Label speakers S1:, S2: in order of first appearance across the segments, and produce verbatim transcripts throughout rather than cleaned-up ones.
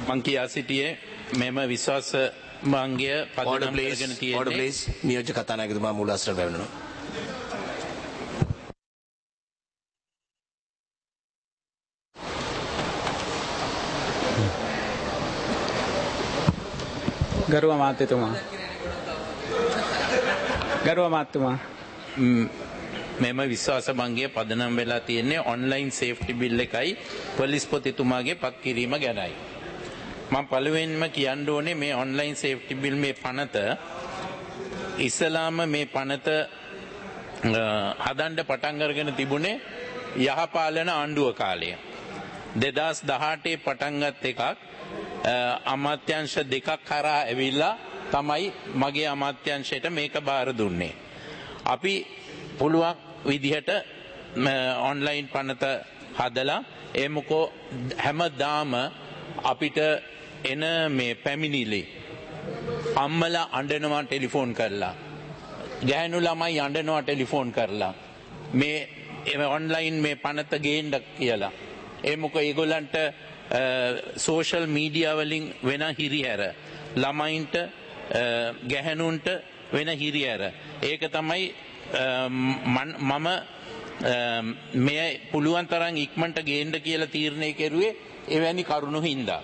S1: මං කියා සිටියේ මෙම විශ්වාස භංගය පදනම් කරගෙන තියෙන්නේ.
S2: Order please. නියෝජ්‍ය කතානායකතුමා මූලාශ්‍රයට පැමිණෙනවා.
S3: ගරුව අමාත්‍යතුමා ගරුව අමාත්‍යතුමා
S1: මෙම විශ්වාස භංගය පදනම් වෙලා තියෙන්නේ ඔන්ලයින් සේෆ්ටි බිල් එකයි පොලිස්පතිතුමාගේ පත් කිරීම ගැනයි. මම පළවෙනිම කියන්න ඕනේ මේ ඔන්ලයින් සේෆ්ටි බිල් මේ පනත ඉස්ලාම මේ පනත හදන්න පටන් අරගෙන තිබුණේ යහපාලන ආණ්ඩුව කාලය. දෙදහස් දහඅටේ පටන් ගත් එකක් අමාත්‍යංශ දෙකක් කරා ඇවිල්ලා තමයි මගේ අමාත්‍යංශයට මේක බාර දුන්නේ. අපි පුළුවන් විදිහට ඔන්ලයින් පනත හදලා ඒ මොකෝ හැමදාම අපිට එන මේ පැමිණිලි අම්මලා අඬනවා ටෙලිෆෝන් කරලා ගෑනු ළමයි අඬනවා ටෙලිෆෝන් කරලා මේ ඔන්ලයින් මේ පනත ගේන්න කියලා. ඒ මොකෝ ඒගොල්ලන්ට සෝෂල් මීඩියා වලින් වෙන හිරිහැර ළමයින්ට ගැහැණුන්ට වෙන හිරිහැර ඒක තමයි මම මේ පුළුවන් තරම් ඉක්මනට ගේන්න කියලා තීරණය කෙරුවේ එවැනි කරුණු හින්දා.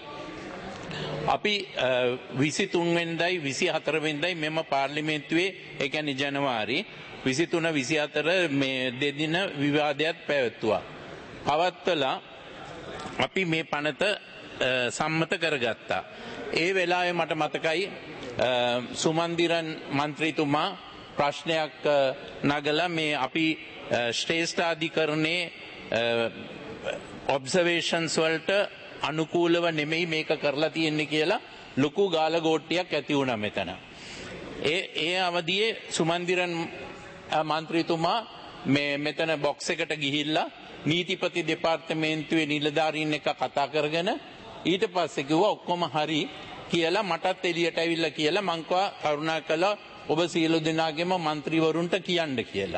S1: අපි විසිතුන් වෙනිදායි විසිහතර වෙනිදායි මෙම පාර්ලිමේන්තුවේ ඒ කියන්නේ ජනවාරි විසිතුන විසිහතර මේ දෙදින විවාදයක් පැවැත්තුවා. පවත්වලා අපි මේ පනත සම්මත කරගත්තා. ඒ වෙලාවේ මට මතකයි සුමන්දිරන් මන්ත්‍රීතුමා ප්‍රශ්නයක් නගලා මේ අපි ශ්‍රේෂ්ඨාධිකරණයේ ඔබ්සර්වේෂන්ස් වලට අනුකූලව නෙමෙයි මේක කරලා තියෙන්නේ කියලා ලොකු ගාලගෝට්ටියක් ඇති වුණා මෙතන. ඒ ඒ අවදියේ සුමන්දිරන් මන්ත්‍රීතුමා මේ මෙතන බොක්ස් එකට ගිහිල්ලා නීතිපති දෙපාර්තමේන්තුවේ නිලධාරීන් එක්ක කතා කරගෙන ඊට පස්සේ කිව්වා ඔක්කොම හරි කියලා මටත් එළියට ඇවිල්ලා කියලා මං කවා කරුණාකරලා ඔබ සියලු දෙනාගේම മന്ത്രിවරුන්ට කියන්න කියලා.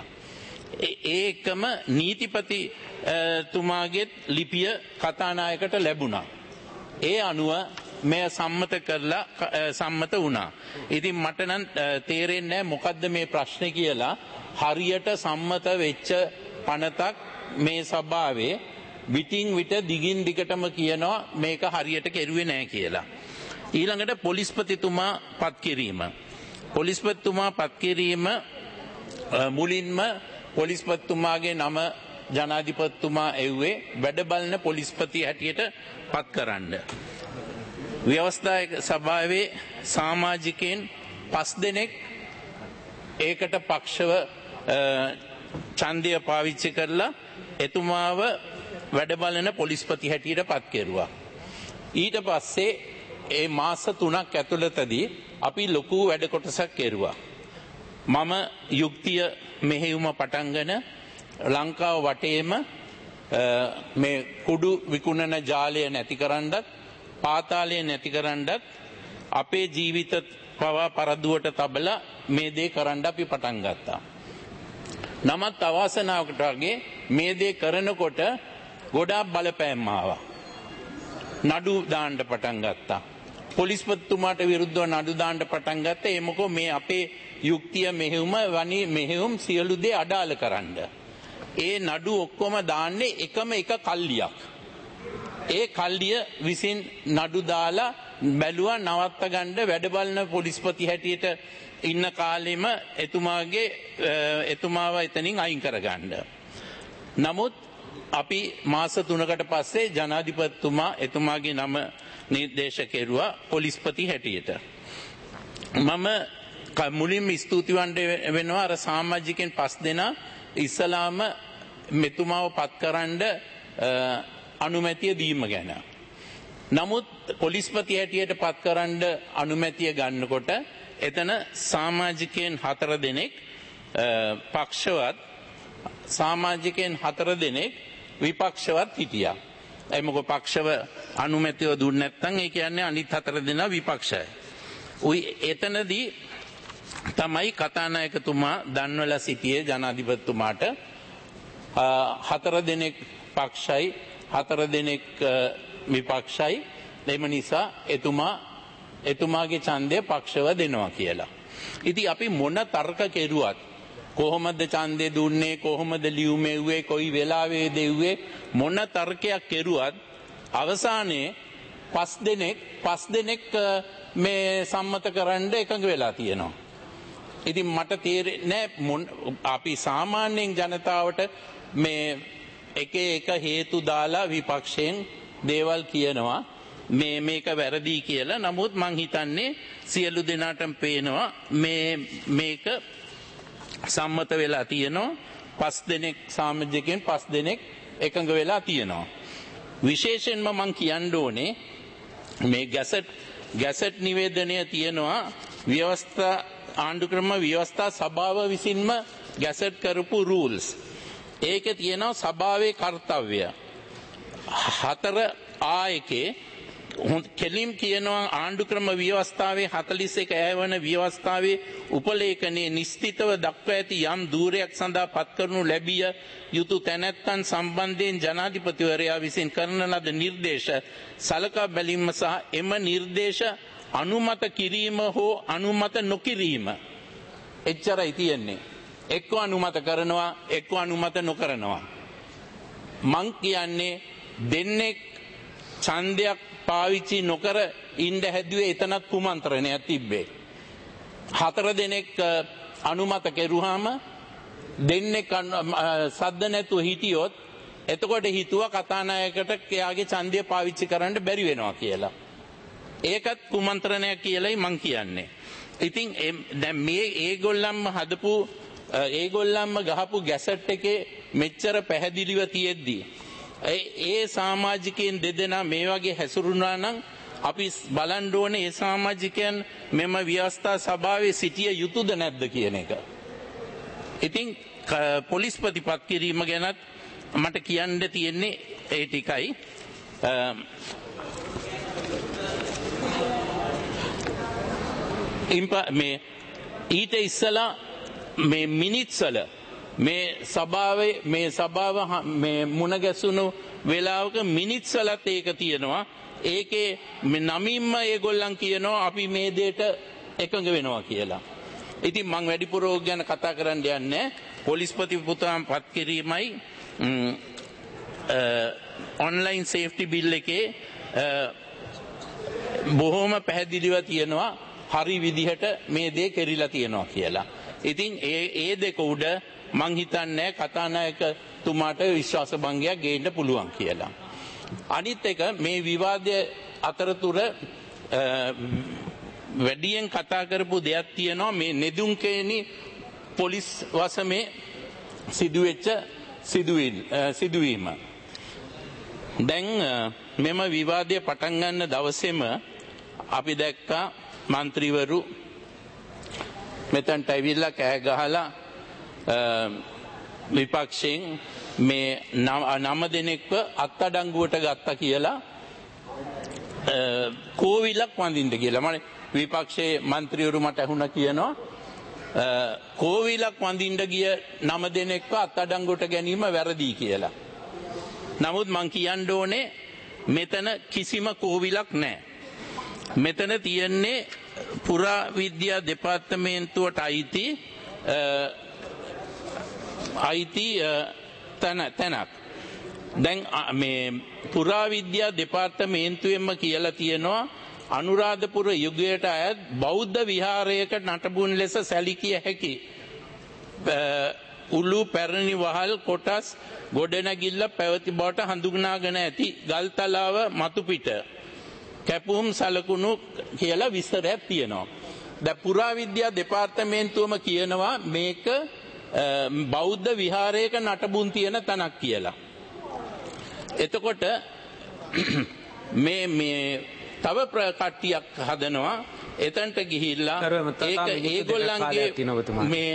S1: ඒකම නීතිපති තුමාගේ ලිපිය කතානායකට ලැබුණා. ඒ අනුව මෙය සම්මත කරලා සම්මත වුණා. ඉතින් මට නම් තේරෙන්නේ නැහැ මොකද්ද මේ ප්‍රශ්නේ කියලා. හරියට සම්මත වෙච්ච පනතක් මේ සභාවේ විටින් විට දිගින් දිගටම කියනවා මේක හරියට කෙරුවේ නැහැ කියලා. ඊළඟට පොලිස්පතිතුමා පත් කිරීම. පොලිස්පතිතුමා පත් කිරීම මුලින්ම පොලිස්පතිතුමාගේ නම ජනාධිපතිතුමා එව්වේ වැඩ බලන පොලිස්පති හැටියට පත් කරන්න. ව්‍යවස්ථායක සභාවේ සමාජිකයන් පස් දෙනෙක් ඒකට පක්ෂව ඡන්දය පාවිච්චි කරලා එතුමාව වැඩ බලන පොලිස්පති හැටියට පත් කෙරුවා. ඊට පස්සේ ඒ මාස තුනක් ඇතුළතදී අපි ලොකු වැඩ කොටසක් කෙරුවා. මම යුක්තිය මෙහෙයුම පටන්ගෙන ලංකාව වටේම මේ කුඩු විකුණන ජාලය නැතිකරන්නත් පාතාලය නැතිකරන්නත් අපේ ජීවිත පවා පරදුවට තබලා මේ දේ කරන්න අපි පටන් ගත්තා. නමුත් අවාසනාවකට වගේ මේ දේ කරනකොට ගොඩාක් බලපෑම් ආවා. නඩු දාන්න පටන් ගත්තා. පොලිස්පතිතුමාට විරුද්ධව නඩු දාන්න පටන් ගත්තා. ඒ මොකෝ මේ අපේ යුක්තිය මෙහෙයුම වනි මෙහෙයුම් සියලු දේ අඩාල කරන්න. ඒ නඩු ඔක්කොම දාන්නේ එකම එක කල්ලියක්. ඒ කල්ලිය විසින් නඩු දාලා බැලුවා නවත්ත ගන්න වැඩ බලන පොලිස්පති හැටියට ඉන්න කාලෙම එතුමාගේ එතුමාව එතනින් අයින් කරගන්න. නමුත් අපි මාස තුනකට පස්සේ ජනාධිපතිතුමා එතුමාගේ නම නිර්දේශ කෙරුවා පොලිස්පති හැටියට. මම මුලින්ම ස්තුතිවන්ත වෙනවා අර සමාජිකයන් පස් දෙනා ඉස්ලාම මෙතුමාව පත් කරන්න අනුමැතිය දීම ගැන. නමුත් පොලිස්පති හැටියට පත් කරන්න අනුමැතිය ගන්නකොට එතන සමාජිකයන් හතර දෙනෙක් පක්ෂවත් සමාජිකයන් හතර දෙනෙක් විපක්ෂවත් හිටියා. ඒ මොකද පක්ෂව අනුමැතිය දුන්නේ නැත්නම් ඒ කියන්නේ අනිත් හතර දෙනා විපක්ෂයි. උයි එතනදී තමයි කතානායකතුමා දන්වලා සිටියේ ජනාධිපතිතුමාට හතර දෙනෙක් පක්ෂයි හතර දෙනෙක් විපක්ෂයි එම නිසා එතුමා එතුමාගේ ඡන්දය පක්ෂව දෙනවා කියලා. ඉතින් අපි මොන තර්ක කෙරුවත් කොහොමද ඡන්දය දුන්නේ කොහොමද ලියුමෙව්වේ කොයි වෙලාවේ දෙව්වේ මොන තර්කයක් කෙරුවත් අවසානයේ පස් දෙනෙක් පස් දෙනෙක් මේ සම්මත කරන්න එකඟ වෙලා තියෙනවා. ඉතින් මට තේරෙන්නේ අපි සාමාන්‍යයෙන් ජනතාවට මේ එක එක හේතු දාලා විපක්ෂයෙන් දේවල් කියනවා මේ මේක වැරදි කියලා. නමුත් මං හිතන්නේ සියලු දෙනාටම පේනවා මේ මේක සම්මත වෙලා තියෙනවා. පස් දෙනෙක් සමාජිකයන් පස් දෙනෙක් එකඟ වෙලා තියෙනවා. විශේෂයෙන්ම මං කියන්න ඕනේ මේ ගැසට් ගැසට් නිවේදනය තියෙනවා ව්‍යවස්ථා ආණ්ඩුක්‍රම ව්‍යවස්ථා සභාව විසින්ම ගැසට් කරපු රූල්ස්. ඒකේ තියෙනවා සභාවේ කාර්යය. හතර ආ එකේ කෙලිම් කියනවා ආණ්ඩුක්‍රම ව්‍යවස්ථාවේ හතළිස් එක ඇවන ව්‍යවස්ථාවේ උපලේඛනයේ නිශ්චිතව දක්වා ඇති යම් ධූරයක් සඳහා පත් කරනු ලැබිය යුතු තැනැත්තන් සම්බන්ධයෙන් ජනාධිපතිවරයා විසින් කරන ලද නිර්දේශ සලකා බැලීම සහ එම නිර්දේශ අනුමත කිරීම හෝ අනුමත නොකිරීම එච්චරයි තියෙන්නේ. එක්ක අනුමත කරනවා එක්ක අනුමත නොකරනවා. මං කියන්නේ දෙන්නෙක් ඡන්දයක් පාවිච්චි නොකර ඉන්න හැදුවේ එතනත් කුමන්ත්‍රණයක් තිබ්බේ. හතර දෙනෙක් අනුමත කෙරුවාම දෙන්නෙක් සද්ද නැතුව හිටියොත් එතකොට හිතුවා කතානායකට එයාගේ ඡන්දය පාවිච්චි කරන්න බැරි වෙනවා කියලා. ඒකත් කුමන්ත්‍රණයක් කියලායි මං කියන්නේ. ඉතින් දැන් මේ ඒගොල්ලන්ම හදපු ඒගොල්ලන්ම ගහපු ගැසට් එකේ මෙච්චර පැහැදිලිව තියෙද්දි ඒ සමාජිකයන් දෙදෙනා මේ වගේ හැසිරුණා නම් අපි බලන්න ඕනේ ඒ සමාජිකයන් මෙම ව්‍යවස්ථා සභාවේ සිටිය යුතුද නැද්ද කියන එක. ඉතින් පොලිස් ප්‍රතිපත් කිරීම ගැනත් මට කියන්න තියෙන්නේ ඒ ටිකයි. මේ ඊට ඉස්සලා මේ මිනිත්ස් වල මේ සභාවේ මේ සභාව මේ මුණ ගැසුණු වෙලාවක මිනිත්ස් වලත් ඒක තියෙනවා. ඒකේ නමින්ම ඒගොල්ලන් කියනවා අපි මේ දෙයට එකඟ වෙනවා කියලා. ඉතින් මම වැඩිපුර ඕක ගැන කතා කරන්න යන්නේ පොලිස් ප්‍රතිපත්තියන් පත් කිරීමයි ඔන්ලයින් සේෆ්ටි බිල් එකේ බොහොම පැහැදිලිව තියෙනවා හරි විදිහට මේ දේ කෙරිලා තියෙනවා කියලා. ඉතින් ඒ ඒ දෙක උඩ මං හිතන්නේ කතානායකතුමාට විශ්වාස භංගයක් ගේන්න පුළුවන් කියලා. අනිත් එක මේ විවාදය අතරතුර වැඩියෙන් කතා කරපු දෙයක් තියෙනවා මේ නෙදුම්කේනි පොලිස් වසමේ සිදුවෙච්ච සිදුවීම. දැන් මෙම විවාදය පටන් ගන්න දවසේම අපි දැක්කා මන්ත්‍රීවරු මෙතනට ඇවිල්ලා කෑ ගහලා විපක්ෂයෙන් මේ නම දෙනෙක්ව අත්අඩංගුවට ගත්තා කියලා කෝවිලක් වඳින්න කියලා. මම විපක්ෂයේ මන්ත්‍රීවරු මට අහුණා කියනවා කෝවිලක් වඳින්න ගිය නම දෙනෙක්ව අත්අඩංගුවට ගැනීම වැරදි කියලා. නමුත් මං කියන්න ඕනේ මෙතන කිසිම කෝවිලක් නැහැ. මෙතන තියෙන්නේ පුරා විද්‍යා දෙපාර්තමේන්තුවට අයිති අයිති තැනක්. දැන් මේ පුරා විද්‍යා දෙපාර්තමේන්තුවෙන්ම කියලා තියෙනවා අනුරාධපුර යුගයට අයත් බෞද්ධ විහාරයක නටබුන් ලෙස සැලකිය හැකි උළු පැරණි වහල් කොටස් ගොඩනැගිල්ල පැවති බවට හඳුනාගෙන ඇති ගල්තලාව මතුපිට කැපුම් සලකුණු කියලා විස්තරයක් තියෙනවා. දැන් පුරා විද්‍යා දෙපාර්තමේන්තුවම කියනවා මේක බෞද්ධ විහාරයක නටබුන් තියෙන තැනක් කියලා. එතකොට මේ මේ තව කට්ටියක් හදනවා එතනට ගිහිල්ලා ඒක ඒගොල්ලන්ගේ මේ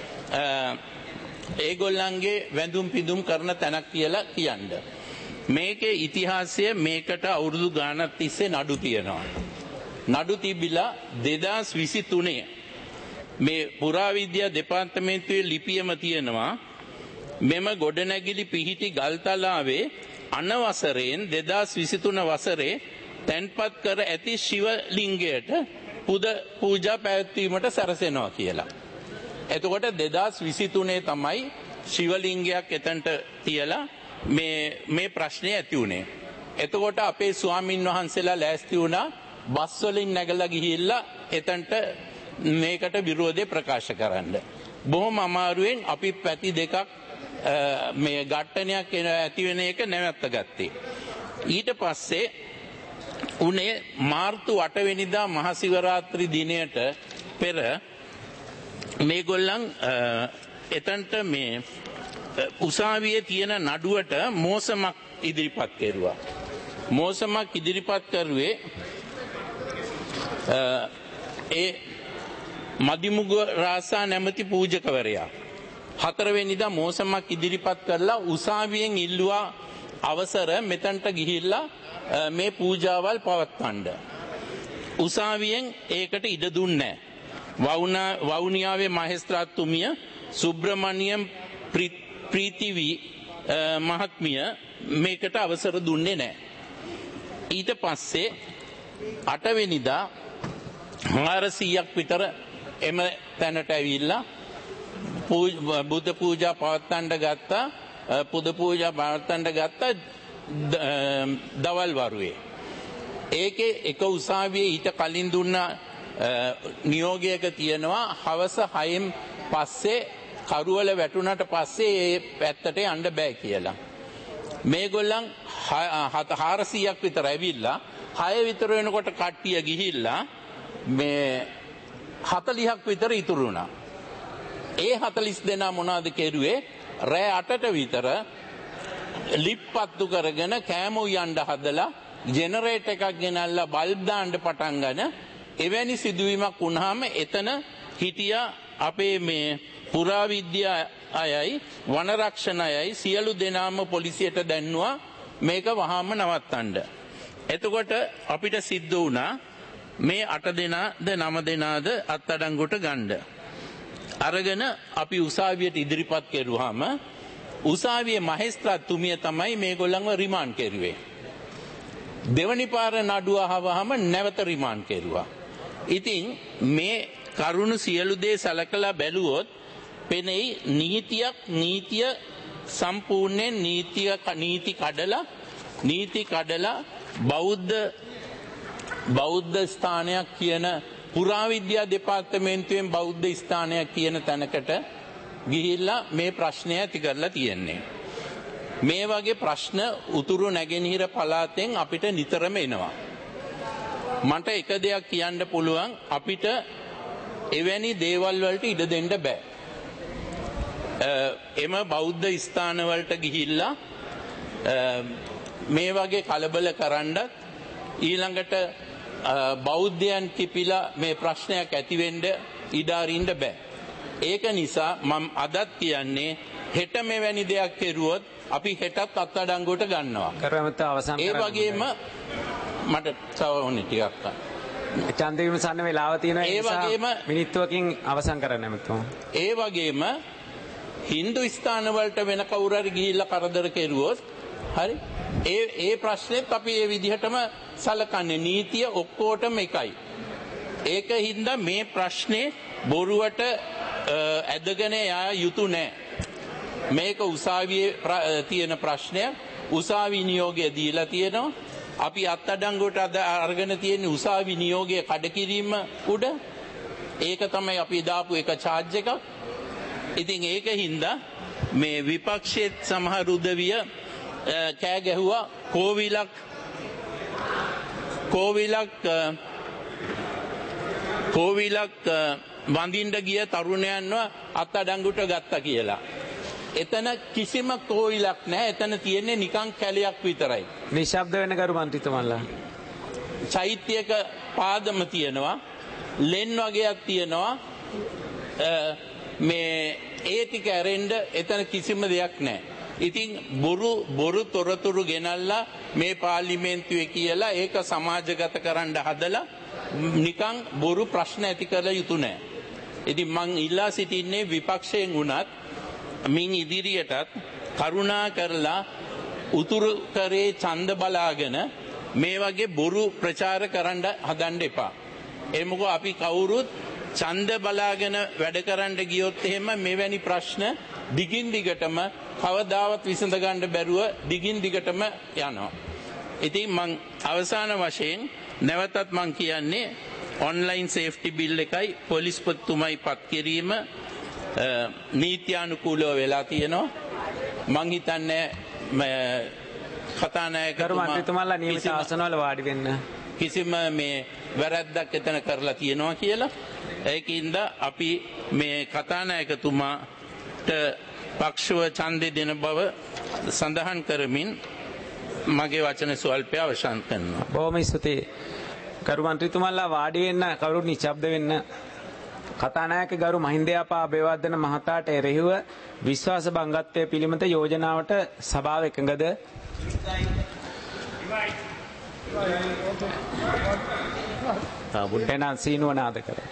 S1: ඒගොල්ලන්ගේ වැඳුම් පිදුම් කරන තැනක් කියලා කියන්නේ. මේකේ ඉතිහාසය මේකට අවුරුදු ගානක් තිස්සේ නඩු තියෙනවා. නඩු තිබිලා දෙදාස් විසිතුනේ මේ පුරාවිද්‍යා දෙපාර්තමේන්තුවේ ලිපියම තියෙනවා මෙම ගොඩනැගිලි පිහිටි ගල්තලාවේ අනවසරයෙන් දෙදාස් විසිතුන වසරේ තැන්පත් කර ඇති ශිව ලිංගයට පුද පූජා පැවැත්වීමට සැරසෙනවා කියලා. එතකොට දෙදාස් විසිතුනේ තමයි ශිවලිංගයක් එතනට තියලා මේ මේ ප්‍රශ්නේ ඇති වුණේ. එතකොට අපේ ස්වාමින් වහන්සේලා ලෑස්ති වුණා බස් වලින් නැගලා ගිහිල්ලා එතනට මේකට විරෝධය ප්‍රකාශ කරන්න. බොහොම අමාරුවෙන් අපි පැති දෙකක් මේ ඝට්ටනයක් ඇති වෙන එක නැවත්ත ගත්තේ. ඊට පස්සේ උනේ මාර්තු අට වෙනිදා මහසිවරාත්‍රි දිනයට පෙර මේගොල්ලන් එතනට මේ උසාවියේ තියෙන නඩුවට මෝසමක් ඉදිරිපත් කෙරුවා. මෝසමක් ඉදිරිපත් කරුවේ ඒ මදිමුග රාසා නැමැති පූජකවරයා. හතරවෙනිදා මෝසමක් ඉදිරිපත් කරලා උසාවියෙන් ඉල්ලුවා අවසර මෙතනට ගිහිල්ලා මේ පූජාවල් පවත්වන්න. උසාවියෙන් ඒකට ඉඩ දුන්නේ නැහැ. වවුනියාවේ මහේස්ත්‍රාත්තුමිය සුබ්‍රමණියම් ප්‍රීතිවි මහත්මිය මේකට අවසර දුන්නේ නැහැ. ඊට පස්සේ අටවෙනිදා හාරසීයක් විතර එම තැනට ඇවිල්ලා බුද්ධ පූජා පවත්වන්න ගත්තා. පුද පූජා පවත්වන්න ගත්තා දවල් වරුවේ. ඒකේ එක උසාවියේ ඊට කලින් දුන්න නියෝගයක තියෙනවා හවස හයෙන් පස්සේ කරුවල වැටුණට පස්සේ ඒ පැත්තට යන්න බෑ කියලා. මේගොල්ලන් හාරසීයක් විතර ඇවිල්ලා හය විතර වෙනකොට කට්ටිය ගිහිල්ලා මේ හතලිහක් විතර ඉතුරු වුණා. ඒ හතලිස් දෙනා මොනවද කෙරුවේ? රෑ අටට විතර ලිප්පත්තු කරගෙන කෑමෝ යන්න හදලා ජෙනරේටර් එකක් ගෙනල්ලා බල්බ් දාන්න පටන් ගන්න. එවැනි සිදුවීමක් වුණාම එතන හිටියා අපේ මේ පුරාවිද්‍යා අයයි වනරක්ෂණ අයයි සියලු දෙනාම පොලිසියට දැන්නුවා මේක වහාම නවත්තන්න. එතකොට අපිට සිද්ධ වුණා මේ අට දෙනාද නව දෙනාද අත්අඩංගුවට ගන්න. අරගෙන අපි උසාවියට ඉදිරිපත් කෙරුවාම උසාවියේ මහේස්ත්‍රාත්තුමිය තමයි මේගොල්ලන්ව රිමාන්ඩ් කෙරුවේ. දෙවනි පාර නඩුව අහවහම නැවත රිමාන්ඩ් කෙරුවා. ඉතින් මේ කරුණු සියලු දේ සලකලා බැලුවොත් පෙනෙයි නීතියක් නීතිය සම්පූර්ණයෙන් නීතිය නීති කඩලා නීති කඩලා බෞද්ධ බෞද්ධ ස්ථානයක් කියන පුරාවිද්‍යා දෙපාර්තමේන්තුවෙන් බෞද්ධ ස්ථානයක් කියන තැනකට ගිහිල්ලා මේ ප්‍රශ්නය ඇති කරලා තියෙන්නේ. මේ වගේ ප්‍රශ්න උතුරු නැගෙනහිර පළාතෙන් අපිට නිතරම එනවා. මට එක දෙයක් කියන්න පුළුවන් අපිට එවැනි දේවල් වලට ඉඩ දෙන්න බෑ. එම බෞද්ධ ස්ථාන වලට ගිහිල්ලා මේ වගේ කලබල කරන්නත් ඊළඟට බෞද්ධයන් කිපිලා මේ ප්‍රශ්නයක් ඇති වෙන්න ඉඩ අරින්න බෑ. ඒක නිසා මම අදත් කියන්නේ හෙට මෙවැනි දෙයක් කෙරුවොත් අපි හෙටත් අත්අඩංගුවට ගන්නවා.
S3: කරුවමත අවසන්
S1: ඒ වගේම මට තව ඕනේ ටිකක්
S3: ඡන්ද විමසන්න වෙලාව තියෙනවා. ඒ වගේම මිනිත්තුවකින් අවසන් කරන්න එමුතුමා.
S1: ඒ වගේම හින්දු ස්ථාන වලට වෙන කවුරු හරි ගිහිල්ලා කරදර කෙරුවොත් හරි ඒ ඒ ප්‍රශ්නෙත් අපි ඒ විදිහටම සලකන්නේ. නීතිය ඔක්කොටම එකයි. ඒක හින්දා මේ ප්‍රශ්නේ බොරුවට ඇදගෙන යා යුතු නැහැ. මේක උසාවියේ තියෙන ප්‍රශ්නයක්. උසාවි නියෝගය දීලා තියෙනවා. අපි අත්අඩංගුවට අරගෙන තියෙන උසාවි නියෝගයේ කඩකිරීම උඩ ඒක තමයි අපි දාපු එක charge එකක්. ඉතින් ඒක හින්දා මේ විපක්ෂයේ සමහර උදවිය කෑ ගැහුවා කෝවිලක් කෝවිලක් කෝවිලක් වඳින්න ගිය තරුණයන්ව අත්අඩංගුවට ගත්තා කියලා. එතන කිසිම කෝවිලක් නැහැ. එතන තියෙන්නේ නිකන් කැලයක් විතරයි.
S3: නිශ්ශබ්ද වෙන ගරු මන්ත්‍රීතුමන්ලා.
S1: චෛත්‍යයක පාදම තියෙනවා. ලෙන් වගේක් තියෙනවා. මේ ඒ ටික ඇරෙන්න එතන කිසිම දෙයක් නැහැ. ඉතින් බොරු බොරු තොරතුරු ගෙනල්ලා මේ පාර්ලිමේන්තුවේ කියලා ඒක සමාජගත කරන්න හදලා නිකන් බොරු ප්‍රශ්න ඇති කරලා යුතු නැහැ. ඉතින් මං ඉල්ලා සිටින්නේ විපක්ෂයෙන් වුණත් මින් ඉදිරියටත් කරුණා කරලා උතුරු කරේ ඡන්ද බලාගෙන මේ වගේ බොරු ප්‍රචාර කරන්න හදන්න එපා. ඒ මොකෝ අපි කවුරුත් ඡන්ද බලාගෙන වැඩ කරන්න ගියොත් එහෙම මෙවැනි ප්‍රශ්න දිගින් දිගටම කවදාවත් විසඳ ගන්න බැරුව දිගින් දිගටම යනවා. ඉතින් මං අවසාන වශයෙන් නැවතත් මං කියන්නේ ඔන්ලයින් සේෆ්ටි බිල් එකයි පොලිස්පතිතුමයි පත් කිරීම නීත්‍යානුකූලව වෙලා තියෙනවා. මං හිතන්නේ කතානායකතුමා
S3: මන්ත්‍රීතුමාලා නියමිත ආසනවල වාඩි වෙන්න
S1: කිසිම මේ වැරැද්දක් එතන කරලා තියෙනවා කියලා. ඒකින්ද අපි මේ කතානායකතුමාට පක්ෂව ඡන්දෙ දෙන බව සඳහන් කරමින් මගේ වචන ස්වල්පය අවසන් කරනවා.
S3: බොහොම ස්තුතියි. ගරු මන්ත්‍රීතුමාලා වාඩි වෙන්න කවුරු නිශ්ශබ්ද වෙන්න. කතානායක ගරු මහින්දයාපා අබේවර්ධන මහතාට එරෙහිව විශ්වාස භංගත්වය පිළිබඳ යෝජනාවට සභාව එකඟද? එහෙනම් සීනුව නාද කරා.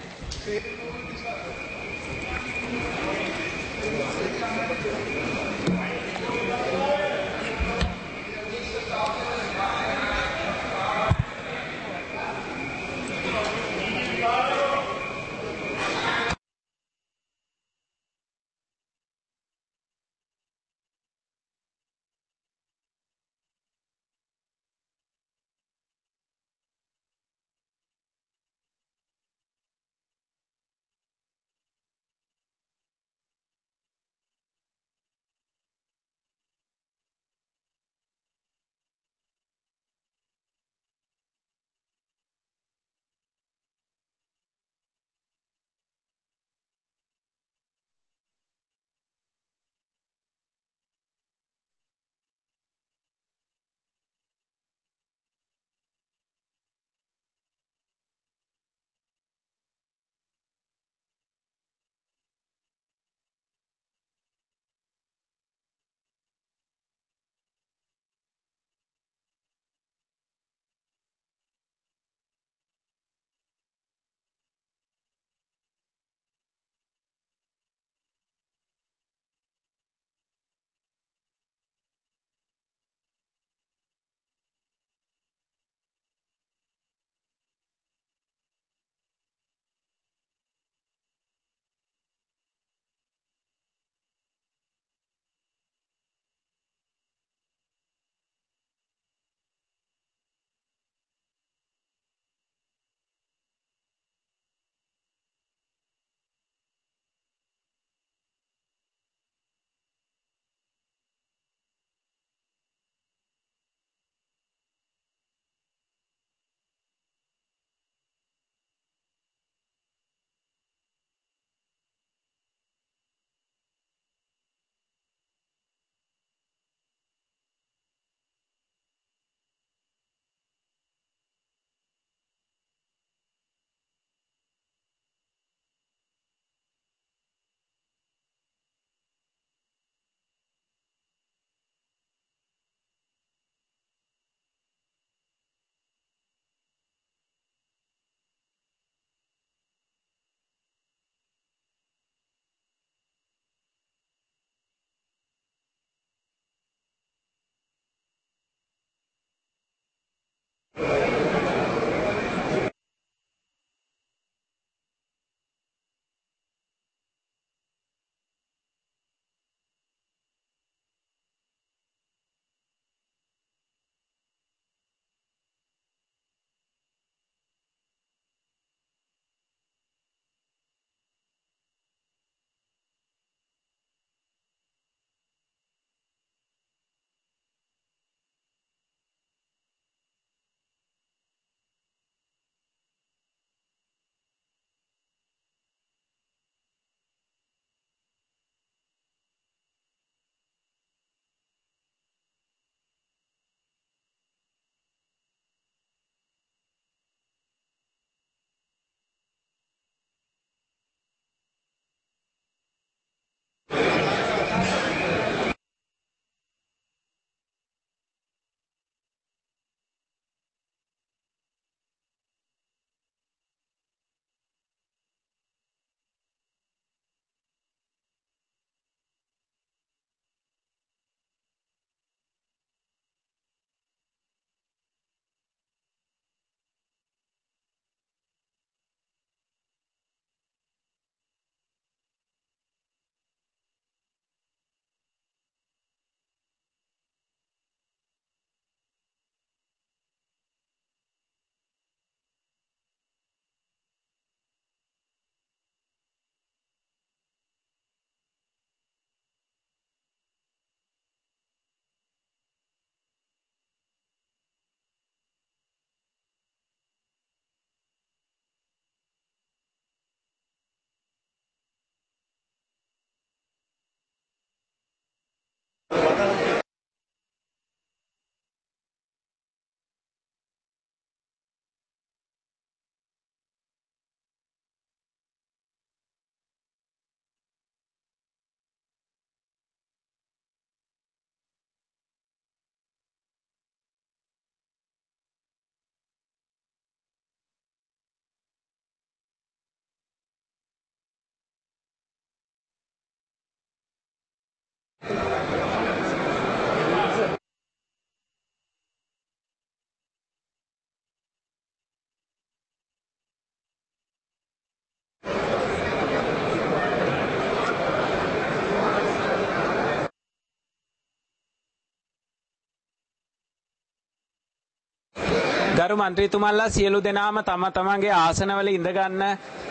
S3: ගරු මන්ත්‍රීතුමන්ලා සියලු දෙනාම තම තමන්ගේ ආසනවල ඉඳ ගන්න.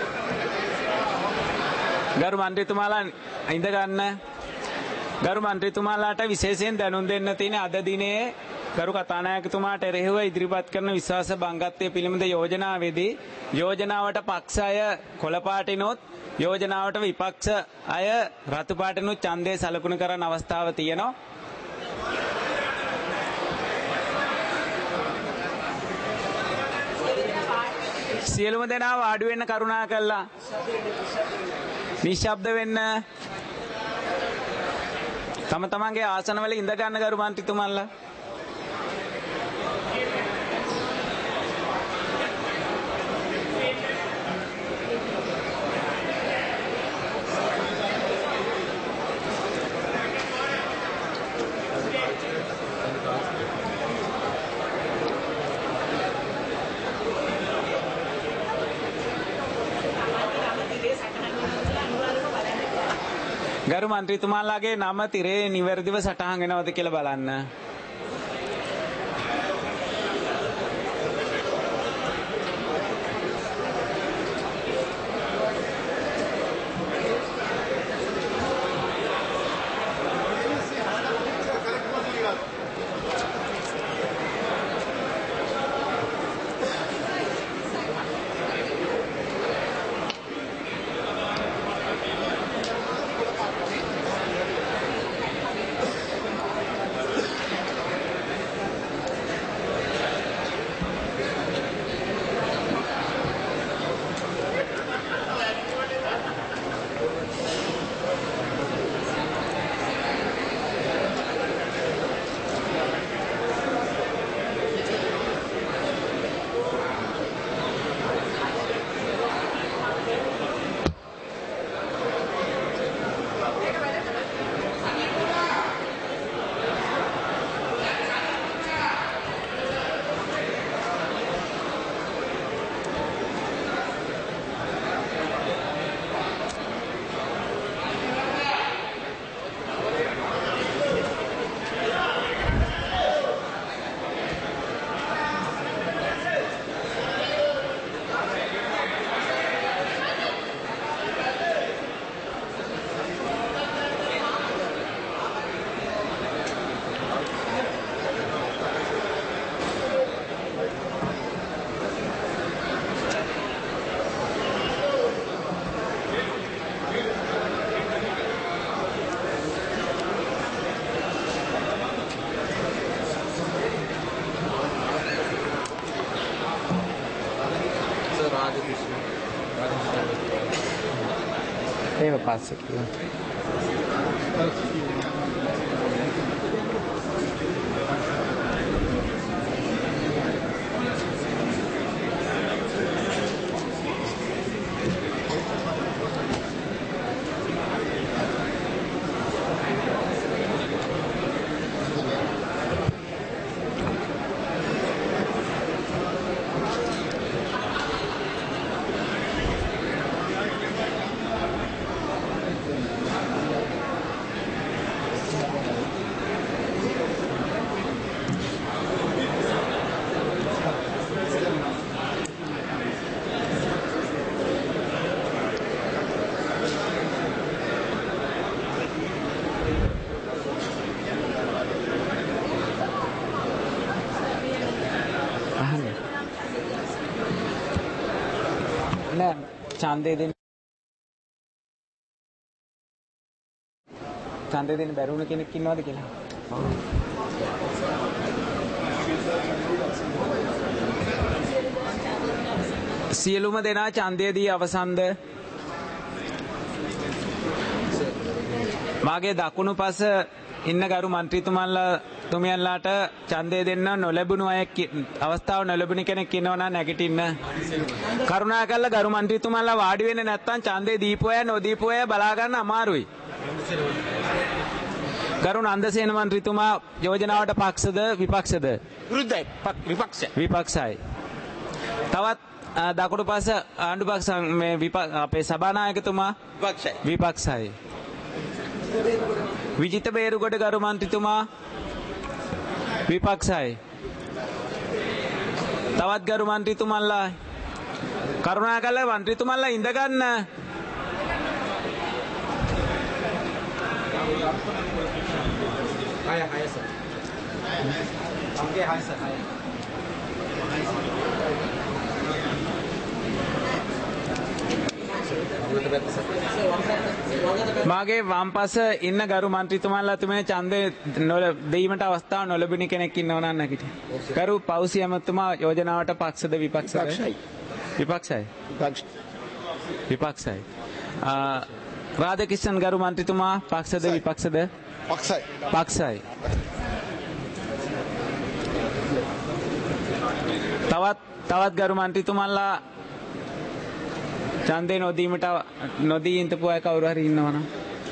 S3: ගරු මන්ත්‍රීතුමාලා ඉඳ ගන්න. ගරු මන්ත්‍රීතුමාලාට විශේෂයෙන් දැනුම් දෙන්න තියෙන අද දිනේ ගරු කතානායකතුමාට එරෙහිව ඉදිරිපත් කරන විශ්වාස භංගත්වයේ පිළිබඳ යෝජනාවේදී යෝජනාවට පක්ෂ අය කොළ පාටිනොත් යෝජනාවට විපක්ෂ අය රතු පාටිනුත් ඡන්දය සලකුණු කරන අවස්ථාව තියෙනවා. සියලුම දෙනා වාඩි වෙන්න කරුණා කළා. නිශ්ශබ්ද වෙන්න. තම තමන්ගේ ආසනවල ඉඳ ගන්න ගරු මන්ත්‍රීතුමන්ලා. ගරු මන්ත්‍රීතුමාලාගේ නම තිරේ නිවැරදිව සටහන් වෙනවද කියලා බලන්න. Leva passa aqui. ඡන්දේ දෙන්න ඡන්දේ දෙන්න බැරුණ කෙනෙක් ඉන්නවද කියලා. සියලුම දෙනා ඡන්දයේදී අවසන්ද මාගේ දකුණු පස ඉන්න ගරු මන්ත්‍රීතුමන්ලා තුමියන්ලාට ඡන්දය දෙන්න නොලැබුණු අය අවස්ථාව නොලැබුණ කෙනෙක් ඉන්නවනම් නැගිටින්න. කරුණාකරලා ගරු මන්ත්‍රීතුමන්ලා වාඩි වෙන්නේ නැත්නම් ඡන්දය දීපු අය නොදීපු අය බලා ගන්න අමාරුයි. ගරු නන්දසේන මන්ත්‍රීතුමා යෝජනාවට පක්ෂද විපක්ෂද?
S2: විරුද්ධයි. පක්- විපක්ෂ.
S3: විපක්ෂයි. තවත් අ, දකුණු පස ආණ්ඩු පක්ෂ මේ විප- අපේ සභානායකතුමා
S2: විපක්ෂයි.
S3: විපක්ෂයි. විජිත බේරුගොඩ ගරු මන්ත්‍රීතුමා විපක්ෂයි. තවත් ගරු මන්ත්‍රීතුමන්ලා කරුණාකරලා මන්ත්‍රීතුමන්ලා ඉඳගන්න.
S4: Higher, higher, sir. Okay, higher, sir. Higher.
S3: මාගේ වම්පස ඉන්න ගරු මන්ත්‍රීතුමන්ලා තුමේ ඡන්දේ නොල දෙීමට අවස්ථාව නොලැබුණි කෙනෙක් ඉන්නව නම් නැගිට. ගරු පෞසි ඇමතුමා යෝජනාවට පක්ෂද විපක්ෂද?
S2: විපක්ෂයි.
S3: විපක්ෂයි.
S2: විපක්ෂ.
S3: විපක්ෂයි. ආ, රාධකිෂ්ණන් ගරු මන්ත්‍රීතුමා පක්ෂද විපක්ෂද?
S2: පක්ෂයි.
S3: පක්ෂයි. තවත් තවත් ගරු මන්ත්‍රීතුමන්ලා ඡන්දේ නොදීමට නොදී ඉඳපු අය කවුරු හරි ඉන්නවනම්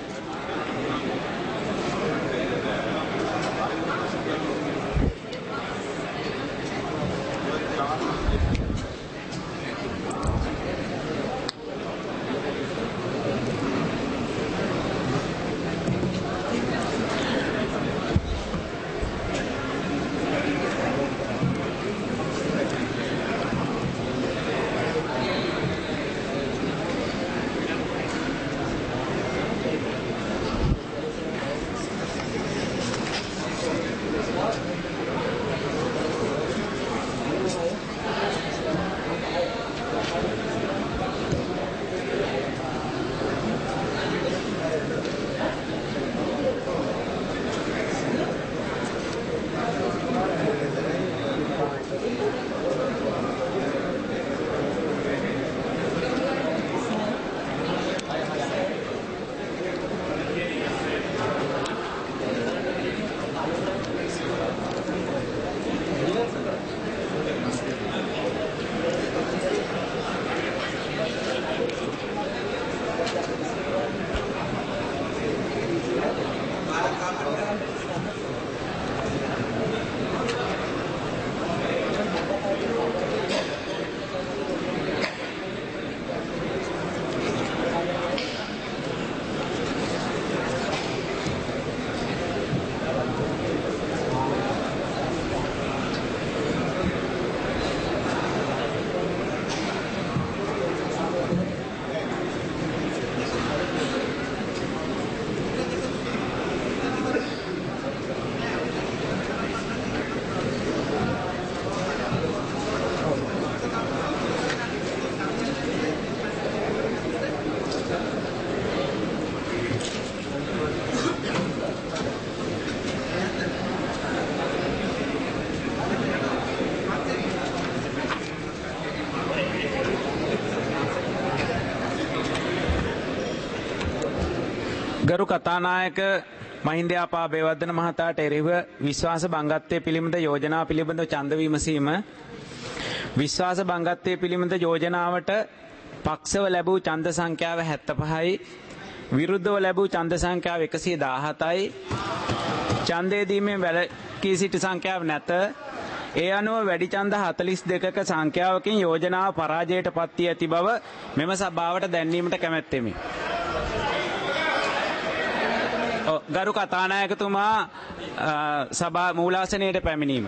S3: ගරු කතානායක මහින්ද යාපා බේවර්ධන මහතාට එරෙහිව විශ්වාස භංගත්වයේ පිළිබඳ යෝජනා පිළිබඳ ඡන්ද විමසීම විශ්වාස භංගත්වයේ පිළිබඳ යෝජනාවට පක්ෂව ලැබූ ඡන්ද සංඛ්‍යාව හැත්තෑපහයි විරුද්ධව ලැබූ ඡන්ද සංඛ්‍යාව එකසිය දාහතයි ඡන්දය දීමෙන් වැළකී සිටි සංඛ්‍යාව නැත. ඒ අනුව වැඩි ඡන්ද හතළිස් දෙකක සංඛ්‍යාවකින් යෝජනාව පරාජයට පත් වී ඇති බව මෙම සභාවට දැන්වීමට කැමැත්තෙමි. ගරු කතානායකතුමා සභා මූලාසනයට පැමිණීම.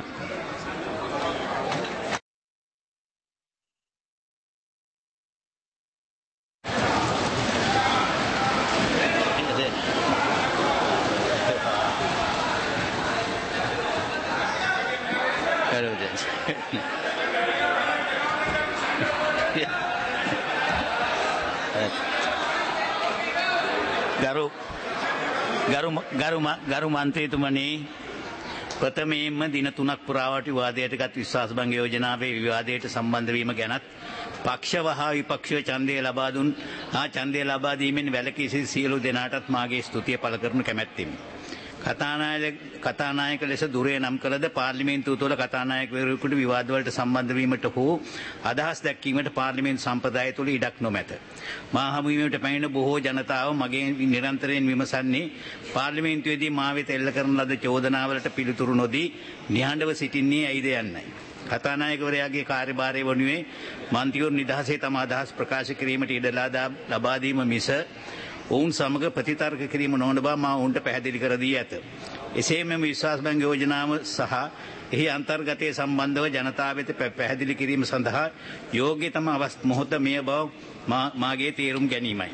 S5: ගරු ගරු ගරු ගරු මන්ත්‍රීතුමනි ප්‍රථමයෙන්ම දින තුනක් පුරාවට විවාදයට ගත් විශ්වාස භංග යෝජනාවේ විවාදයට සම්බන්ධ වීම ගැනත් පක්ෂව හා විපක්ෂව ඡන්දය ලබා දුන් හා ඡන්දය ලබා දීමෙන් වැළකී සිටි සියලු දෙනාටත් මාගේ ස්තුතිය පළ කරනු කැමැත්තෙමි. කතානායක කතානායක ලෙස දුරේ නම් කළද පාර්ලිමේන්තුව තුළ කතානායකවරයෙකුට විවාදවලට සම්බන්ධ වීමට හෝ අදහස් දැක්වීමට පාර්ලිමේන්තු සම්ප්‍රදාය තුළ ඉඩක් නොමැත. මා හමුවීමට පැමිණ බොහෝ ජනතාව මගේ නිරන්තරයෙන් විමසන්නේ පාර්ලිමේන්තුවේදී මා වෙත එල්ල කරන ලද චෝදනාවලට පිළිතුරු නොදී නිහඬව සිටින්නේ ඇයිද යන්නයි. කතානායකවරයාගේ කාර්යභාරය වනුවේ මන්ත්‍රීවරු නිදහසේ තම අදහස් ප්‍රකාශ කිරීමට ඉඩ ලබා දීම මිස ඔවුන් සමග ප්‍රතිතර්ක කිරීම නොවන බව මා ඔවුන්ට පැහැදිලි කර දී ඇත. එසේ මෙම විශ්වාස බංග යෝජනාව සහ එහි අන්තර්ගතය සම්බන්ධව ජනතාව වෙත පැහැදිලි කිරීම සඳහා යෝග්‍යතම මොහොත මෙය බව මාගේ තේරුම් ගැනීමයි.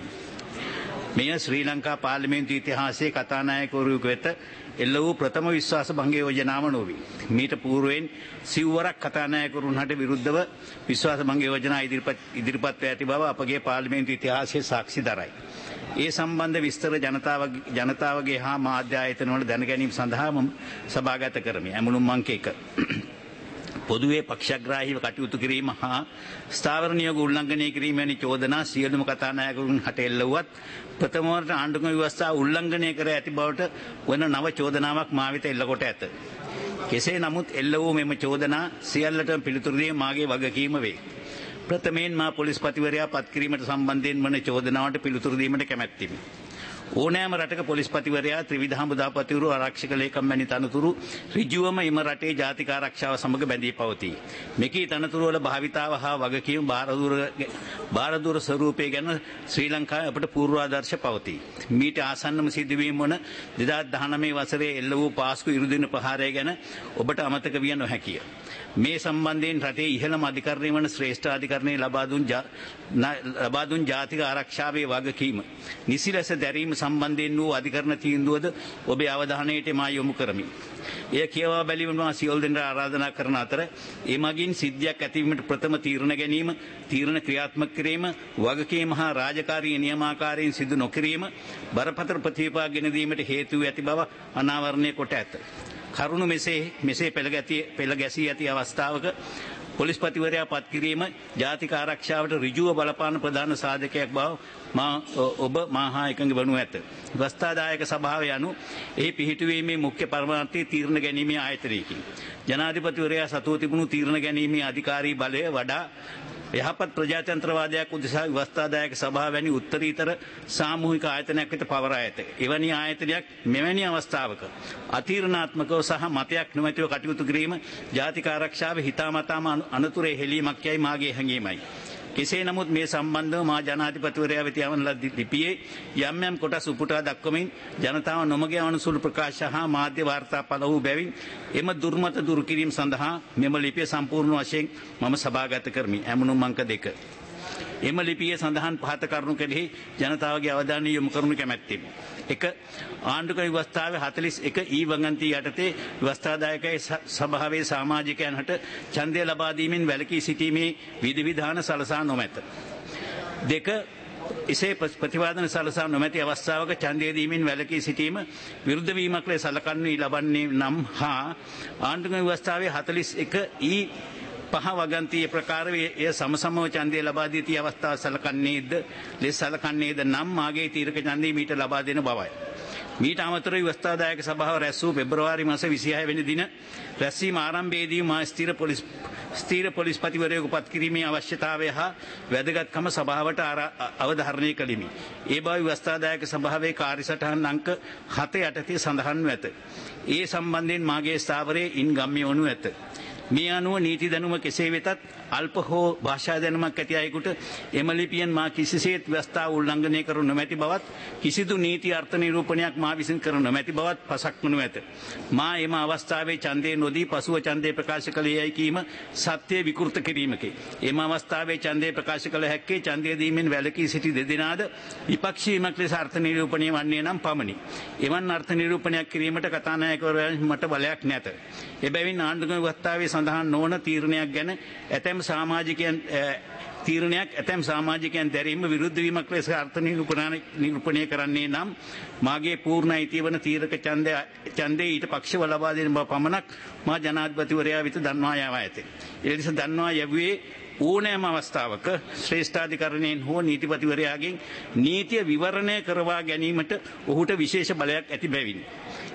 S5: මෙය ශ්‍රී ලංකා පාර්ලිමේන්තු ඉතිහාසයේ කතානායකවරයෙකු වෙත එල්ල වූ ප්‍රථම විශ්වාස භංග යෝජනාව නොවේ. මීට పూర్වයෙන් සිව්වරක් කතානායකවරුන් හට විරුද්ධව විශ්වාස භංග යෝජනා ඉදිරිපත් ඉදිරිපත් ඇති බව අපගේ පාර්ලිමේන්තු ඉතිහාසයේ සාක්ෂි දරයි. ඒ සම්බන්ධ විස්තර ජනතාවගේ ජනතාවගේ හා මාධ්‍ය ආයතන වල දැන ගැනීම සඳහා මම සභාගත කරමි. ඇමුණුම් අංක එක. පොදුවේ පක්ෂග්‍රාහීව කටයුතු කිරීම හා ස්ථාවර නියෝග උල්ලංඝනය කිරීම වැනි චෝදනා සියලුම කතානායකවරුන් හට එල්ල වුවත් ප්‍රථම වරට ආණ්ඩුක්‍රම ව්‍යවස්ථාව උල්ලංඝනය කර ඇති බවට වන නව චෝදනාවක් මා වෙත එල්ල කොට ඇත. කෙසේ නමුත් එල්ල වූ මෙම චෝදනා සියල්ලටම පිළිතුරු දීම මාගේ වගකීම වේ. ප්‍රථමයෙන් මා පොලිස්පතිවරයා පත් කිරීමට සම්බන්ධයෙන් වන චෝදනාවට පිළිතුරු දීමට කැමැත්තෙමි. ඕනෑම රටක පොලිස්පතිවරයා ත්‍රිවිධ හමුදාපතිවරු ආරක්ෂක ලේකම් වැනි තනතුරු ඍජුවම එම රටේ ජාතික ආරක්ෂාව සමග බැඳී පවතී. මෙකී තනතුරු වල භාවිතාව හා වගකීම් බාරදූර බාරදූර ස්වරූපය ගැන ශ්‍රී ලංකාවේ අපට පූර්වාදර්ශ පවතී. මීට ආසන්නම සිදුවීම් වන දෙදාස් දහනවය වසරේ එල්ල වූ පාස්කු ඉරුදින ප්‍රහාරය ගැන ඔබට අමතක විය නොහැකිය. මේ සම්බන්ධයෙන් රටේ ඉහළම අධිකරණය වන ශ්‍රේෂ්ඨ අධිකරණයේ ලබා දුන් ලබා දුන් ජාතික ආරක්ෂාවේ වගකීම නිසි ලෙස දැරීම සම්බන්ධයෙන් වූ අධිකරණ තීන්දුවද ඔබේ අවධානයට මා යොමු කරමි. එය කියවා බැලීමට මා සියලු දෙනාට ආරාධනා කරන අතර ඒ මගින් සිද්ධියක් ඇතිවීමට ප්‍රථම තීරණ ගැනීම, තීරණ ක්‍රියාත්මක කිරීම, වගකීම හා රාජකාරී නියමාකාරයෙන් සිදු නොකිරීම බරපතල ප්‍රතිපාක ගෙන දීමට හේතු ඇති බව අනාවරණය කොට ඇත. කරුණු මෙසේ මෙසේ පෙළ ගැසී ඇති අවස්ථාවක පොලිස්පතිවරයා පත් කිරීම ජාතික ආරක්ෂාවට ඍජුව බලපාන ප්‍රධාන සාධකයක් බව මා ඔබ මාහා එකඟ වනු ඇත. ව්‍යවස්ථාදායක සභාව යනු එහි පිහිටුවීමේ මුඛ්‍ය පරමාර්ථය තීරණ ගැනීමේ ආයතනයකි. ජනාධිපතිවරයා සතුව තිබුණු තීරණ ගැනීමේ අධිකාරී බලය වඩා යහපත් ප්‍රජාතන්ත්‍රවාදයක් උදෙසා ව්‍යවස්ථාදායක සභාව වැනි උත්තරීතර සාමූහික ආයතනයක් වෙත පවරා ඇත. එවැනි ආයතනයක් මෙවැනි අවස්ථාවක අතීරණාත්මකව සහ මතයක් නොමැතිව කටයුතු කිරීම ජාතික ආරක්ෂාවේ හිතාමතාම අනතුරේ හෙළීමක් යයි මාගේ හැඟීමයි. කෙසේ නමුත් මේ සම්බන්ධව මා ජනාධිපතිවරයා වෙත යවන ලද ලිපියේ යම් යම් කොටස් උපුටා දක්වමින් ජනතාව නොමග යවන සුළු ප්‍රකාශ හා මාධ්‍ය වාර්තා පළ වූ බැවින් එම දුර්මත දුරු කිරීම සඳහා මෙම ලිපිය සම්පූර්ණ වශයෙන් මම සභාගත කරමි. ඇමුණුම් අංක දෙක. එම ලිපියේ සඳහන් පහත කරුණු කෙරෙහි ජනතාවගේ අවධානය යොමු කරනු කැමැත්තෙමි. එක ආණ්ඩුක්‍රම ව්‍යවස්ථාවේ හතළිස් එක ඊ වගන්ති යටතේ ව්‍යවස්ථාදායකයි සභාවේ සමාජිකයන් හට ඡන්දය ලබා දීමෙන් වැළකී සිටීමේ විධිවිධාන සලසා නොමැත. දෙක එසේ ප්‍රතිවාදන සලසා නොමැති අවස්ථාවක ඡන්දය දීමෙන් වැළකී සිටීම විරුද්ධ වීමක් ලෙස සලකන්නේ ලබන්නේ නම් හා ආණ්ඩුක්‍රම ව්‍යවස්ථාවේ හතළිස් එක ඊ පහ වගන්තිය ප්‍රකාරයේ එය සමසමව ඡන්දය ලබා දී ඇති අවස්ථාව සලකන්නේද ලෙස සලකන්නේද නම් මාගේ තීරක ඡන්දය මීට ලබා දෙන බවයි. මීට අමතරව ව්‍යවස්ථාදායක සභාව රැස් වූ පෙබරවාරි මාස විසිහය වෙනි දින රැස්වීම ආරම්භයේදී මා ස්ථීර පොලිස් ස්ථීර පොලිස්පතිවරයෙකු පත් කිරීමේ අවශ්‍යතාවය හා වැදගත්කම සභාවට අවධාරණය කළෙමි. ඒ බව ව්‍යවස්ථාදායක සභාවේ කාර්යසටහන් අංක හත යටතේ සඳහන්ව ඇත. ඒ සම්බන්ධයෙන් මාගේ ස්ථාවරයේ ඉන් ගම්‍ය වනු ඇත. මේ අනුව නීති දැනුම කෙසේ වෙතත් අල්ප හෝ භාෂා දැනුමක් ඇති අයෙකුට එම ලිපියෙන් මා කිසිසේත් ව්‍යවස්ථාව උල්ලංඝනය කරු නොමැති බවත් කිසිදු නීති අර්ථ නිරූපණයක් මා විසින් කර නොමැති බවත් පසක් වනු ඇත. මා එම අවස්ථාවේ ඡන්දය නොදී පසුව ඡන්දය ප්‍රකාශ කළේ යයි කීම සත්‍ය විකෘත කිරීමකි. එම අවස්ථාවේ ඡන්දය ප්‍රකාශ කළ හැක්කේ ඡන්දය දීමෙන් වැළකී සිටි දෙදෙනාද විපක්ෂීමක් ලෙස අර්ථ නිරූපණය වන්නේ නම් පමණි. එවන් අර්ථ නිරූපණයක් කිරීමට කතානායකවරයාට මට බලයක් නැත. එබැවින් ආණ්ඩුක්‍රම ව්‍යවස්ථාවේ සඳහන් නොවන තීරණයක් ගැන ඇතැම් සමාජිකයන් තීරණයක් ඇතැම් සමාජිකයන් දැරීම විරුද්ධ වීමක් ලෙස අර්ථ නිරූපණය කරන්නේ නම් මාගේ පූර්ණ අයිතිය වන තීරක ඡන්දය ඡන්දේ ඊට පක්ෂව ලබා දෙන බව පමණක් මා ජනාධිපතිවරයා වෙත දන්වා යවා ඇත. ඒ ලෙස දන්වා යැවුවේ ඕනෑම අවස්ථාවක ශ්‍රේෂ්ඨාධිකරණයෙන් හෝ නීතිපතිවරයාගෙන් නීතිය විවරණය කරවා ගැනීමට ඔහුට විශේෂ බලයක් ඇති බැවින්.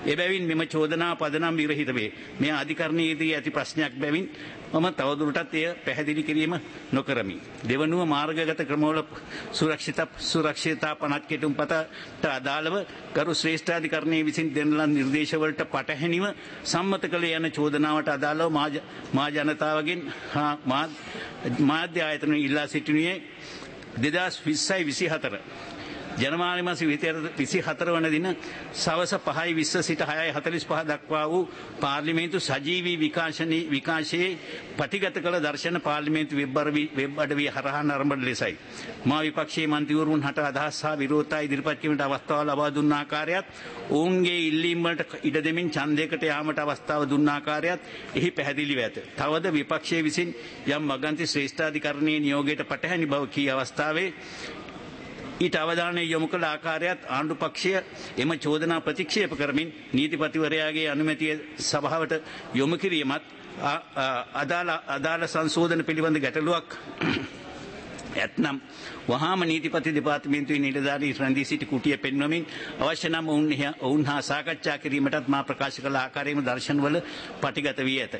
S5: එබැවින් මෙම චෝදනා පදනම් විරහිත වේ. මේ අධිකරණයේදී ඇති ප්‍රශ්නයක් බැවින් මම තවදුරටත් එය පැහැදිලි කිරීම නොකරමි. දෙවනුව මාර්ගගත ක්‍රමවල සුරක්ෂිත සුරක්ෂිතතා පනත් කෙටුම්පතට අදාළව ගරු ශ්‍රේෂ්ඨාධිකරණයේ විසින් දෙන ලද නිර්දේශවලට පටහැනිව සම්මත කළ යන චෝදනාවට අදාළව මා ජනතාවගෙන් හා මාධ්‍ය ආයතන ඉල්ලා සිටිනුයේ දෙදහස් විස්සයි විසිහතර ජනවාරි මාස විසිහතර වන දින සවස පහයි විස්ස සිට හයයි හතලිස් පහ දක්වා වූ පාර්ලිමේන්තු සජීවී විකාශනයේ විකාශයේ පටිගත කළ දර්ශන පාර්ලිමේන්තු වෙබ් අඩවිය හරහා නරඹන ලෙසයි. මා විපක්ෂයේ මන්ත්‍රීවරුන් හට අදහස් සහ විරෝධතා ඉදිරිපත් කිරීමට අවස්ථාව ලබා දුන්න ආකාරයත් ඔවුන්ගේ ඉල්ලීම් වලට ඉඩ දෙමින් ඡන්දයකට යාමට අවස්ථාව දුන්න ආකාරයත් එහි පැහැදිලිව ඇත. තවද විපක්ෂයේ විසින් යම් මගන්ති ශ්‍රේෂ්ඨාධිකරණයේ නියෝගයට පටහැනි බව කී අවස්ථාවේ ඊට අවධානය යොමු කළ ආකාරයත් ආණ්ඩු පක්ෂය එම චෝදනා ප්‍රතික්ෂේප කරමින් නීතිපතිවරයාගේ අනුමැතිය සභාවට යොමු කිරීමත් අදාළ අදාළ සංශෝධන පිළිබඳ ගැටලුවක් ඇතනම් වහාම නීතිපති දෙපාර්තමේන්තුවේ නිලධාරී රැඳී සිටි කුටිය පෙන්වමින් අවශ්‍ය නම් ඔවුන් හා සාකච්ඡා කිරීමටත් මා ප්‍රකාශ කළ ආකාරයේම දර්ශනවල පටිගත වී ඇත.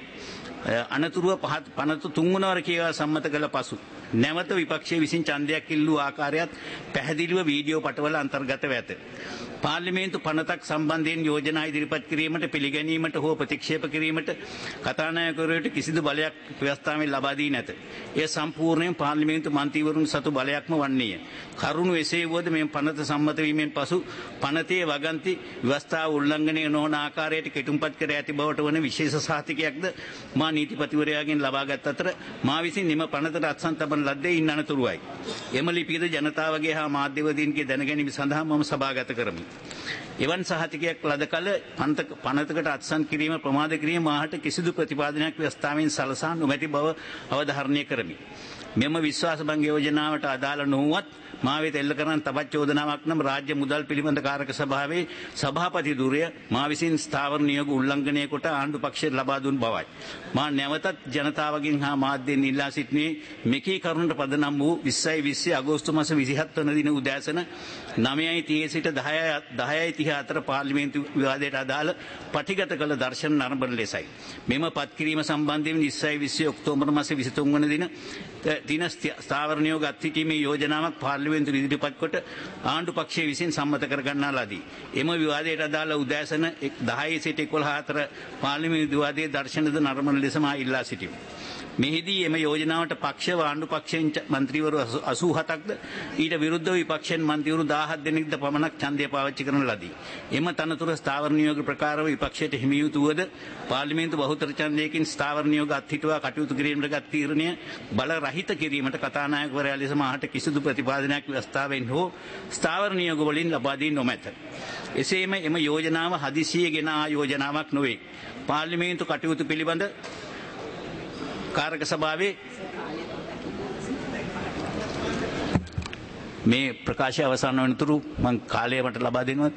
S5: අනතුරුව පනත තුන්වනවර කියවා සම්මත කළ පසු නැවත විපක්ෂයේ විසින් ඡන්දයක් ඉල්ලූ ආකාරයත් පැහැදිලිව වීඩියෝ පටවල අන්තර්ගතව ඇත. පාර්ලිමේන්තු පනතක් සම්බන්ධයෙන් යෝජනා ඉදිරිපත් කිරීමට පිළිගැනීමට හෝ ප්‍රතික්ෂේප කිරීමට කතානායකවරයාට කිසිදු බලයක් ව්‍යවස්ථාවෙන් ලබා දී නැත. එය සම්පූර්ණයෙන් පාර්ලිමේන්තු මන්ත්‍රීවරුන් සතු බලයක්ම වන්නේය. කරුණු එසේ වුවද මේ පනත සම්මත වීමෙන් පසු පනතේ වගන්ති ව්‍යවස්ථාව උල්ලංඝනය නොවන ආකාරයට කෙටුම්පත් කර ඇති බවට වන විශේෂ සහතිකයක්ද මා නීතිපතිවරයාගෙන් ලබාගත් අතර මා විසින් එම පනතට අත්සන් තබන ලද්දේ ඉන් අනතුරුවයි. එම ලිපියද ජනතාවගේ හා මාධ්‍යවේදීන්ගේ දැනගැනීම සඳහා මම සභාගත කරමි. එවන් සහතිකයක් ලද කල පනතකට අත්සන් කිරීම ප්‍රමාද කිරීම මාහට කිසිදු ප්‍රතිපාදනයක් ව්‍යවස්ථාවෙන් සලසා නොමැති බව අවධාරණය කරමි. මෙම විශ්වාස භංග යෝජනාවට අදාළ නොවුවත් මා වෙත එල්ල කරන තවත් චෝදනාවක් නම් රාජ්‍ය මුදල් පිළිබඳ කාරක සභාවේ සභාපති ධුරය මා විසින් ස්ථාවර නියෝග උල්ලංඝනය කොට ආණ්ඩු පක්ෂයට ලබා දුන් බවයි. මා නැවතත් ජනතාවගෙන් හා මාධ්‍යයෙන් ඉල්ලා සිටිනේ මෙකී කරුණට පදනම් වූ විස්සයි විස්ස අගෝස්තු මාස විසිහත් වන දින උදෑසන නවයයි තිහේ සිට දහයයි තිහ අතර පාර්ලිමේන්තු විවාදයට අදාළ පටිගත කළ දර්ශන නරඹන ලෙසයි. මෙම පත්කිරීම සම්බන්ධයෙන් විස්සයි විස්ස ඔක්තෝබර් මාස විසිතුන් වන දින දින ස්ථාවර නියෝග අත්හිටීමේ යෝජනාවක් පාර්ලිමේන්තු ඉදිරිපත් කොට ආණ්ඩු පක්ෂය විසින් සම්මත කර ගන්නා ලදී. එම විවාදයට අදාළ උදෑසන දහය සිට එකොළහ අතර පාර්ලිමේන්තු විවාදයේ දර්ශනද නරඹන ලෙස මා ඉල්ලා සිටිමි. මෙහිදී එම යෝජනාවට පක්ෂව ආණ්ඩු පක්ෂයෙන් මන්ත්‍රීවරු අසූහතක්ද ඊට විරුද්ධව විපක්ෂයෙන් මන්ත්‍රීවරු දාහක් දෙනෙක්ද පමණක් ඡන්දය පාවිච්චි කරන ලදී. එම තනතුර ස්ථාවර නියෝග ප්‍රකාරව විපක්ෂයට හිමි යුතුවද පාර්ලිමේන්තු බහුතර ඡන්දයකින් ස්ථාවර නියෝග අත්හිටුවා කටයුතු කිරීමට ගත් තීරණය බල රහිත කිරීමට කතානායකවරයා ලෙස මාහට කිසිදු ප්‍රතිපාදනයක් ව්‍යවස්ථාවෙන් හෝ ස්ථාවර නියෝග වලින් ලබා දී නොමැත. එසේම එම යෝජනාව හදිසියේ ගෙන ආ යෝජනාවක් නොවේ. පාර්ලිමේන්තු කටයුතු පිළිබඳ කාරක සභාවේ මේ ප්‍රකාශය අවසන් වනතුරු මං කාලය මට ලබා දෙනවද?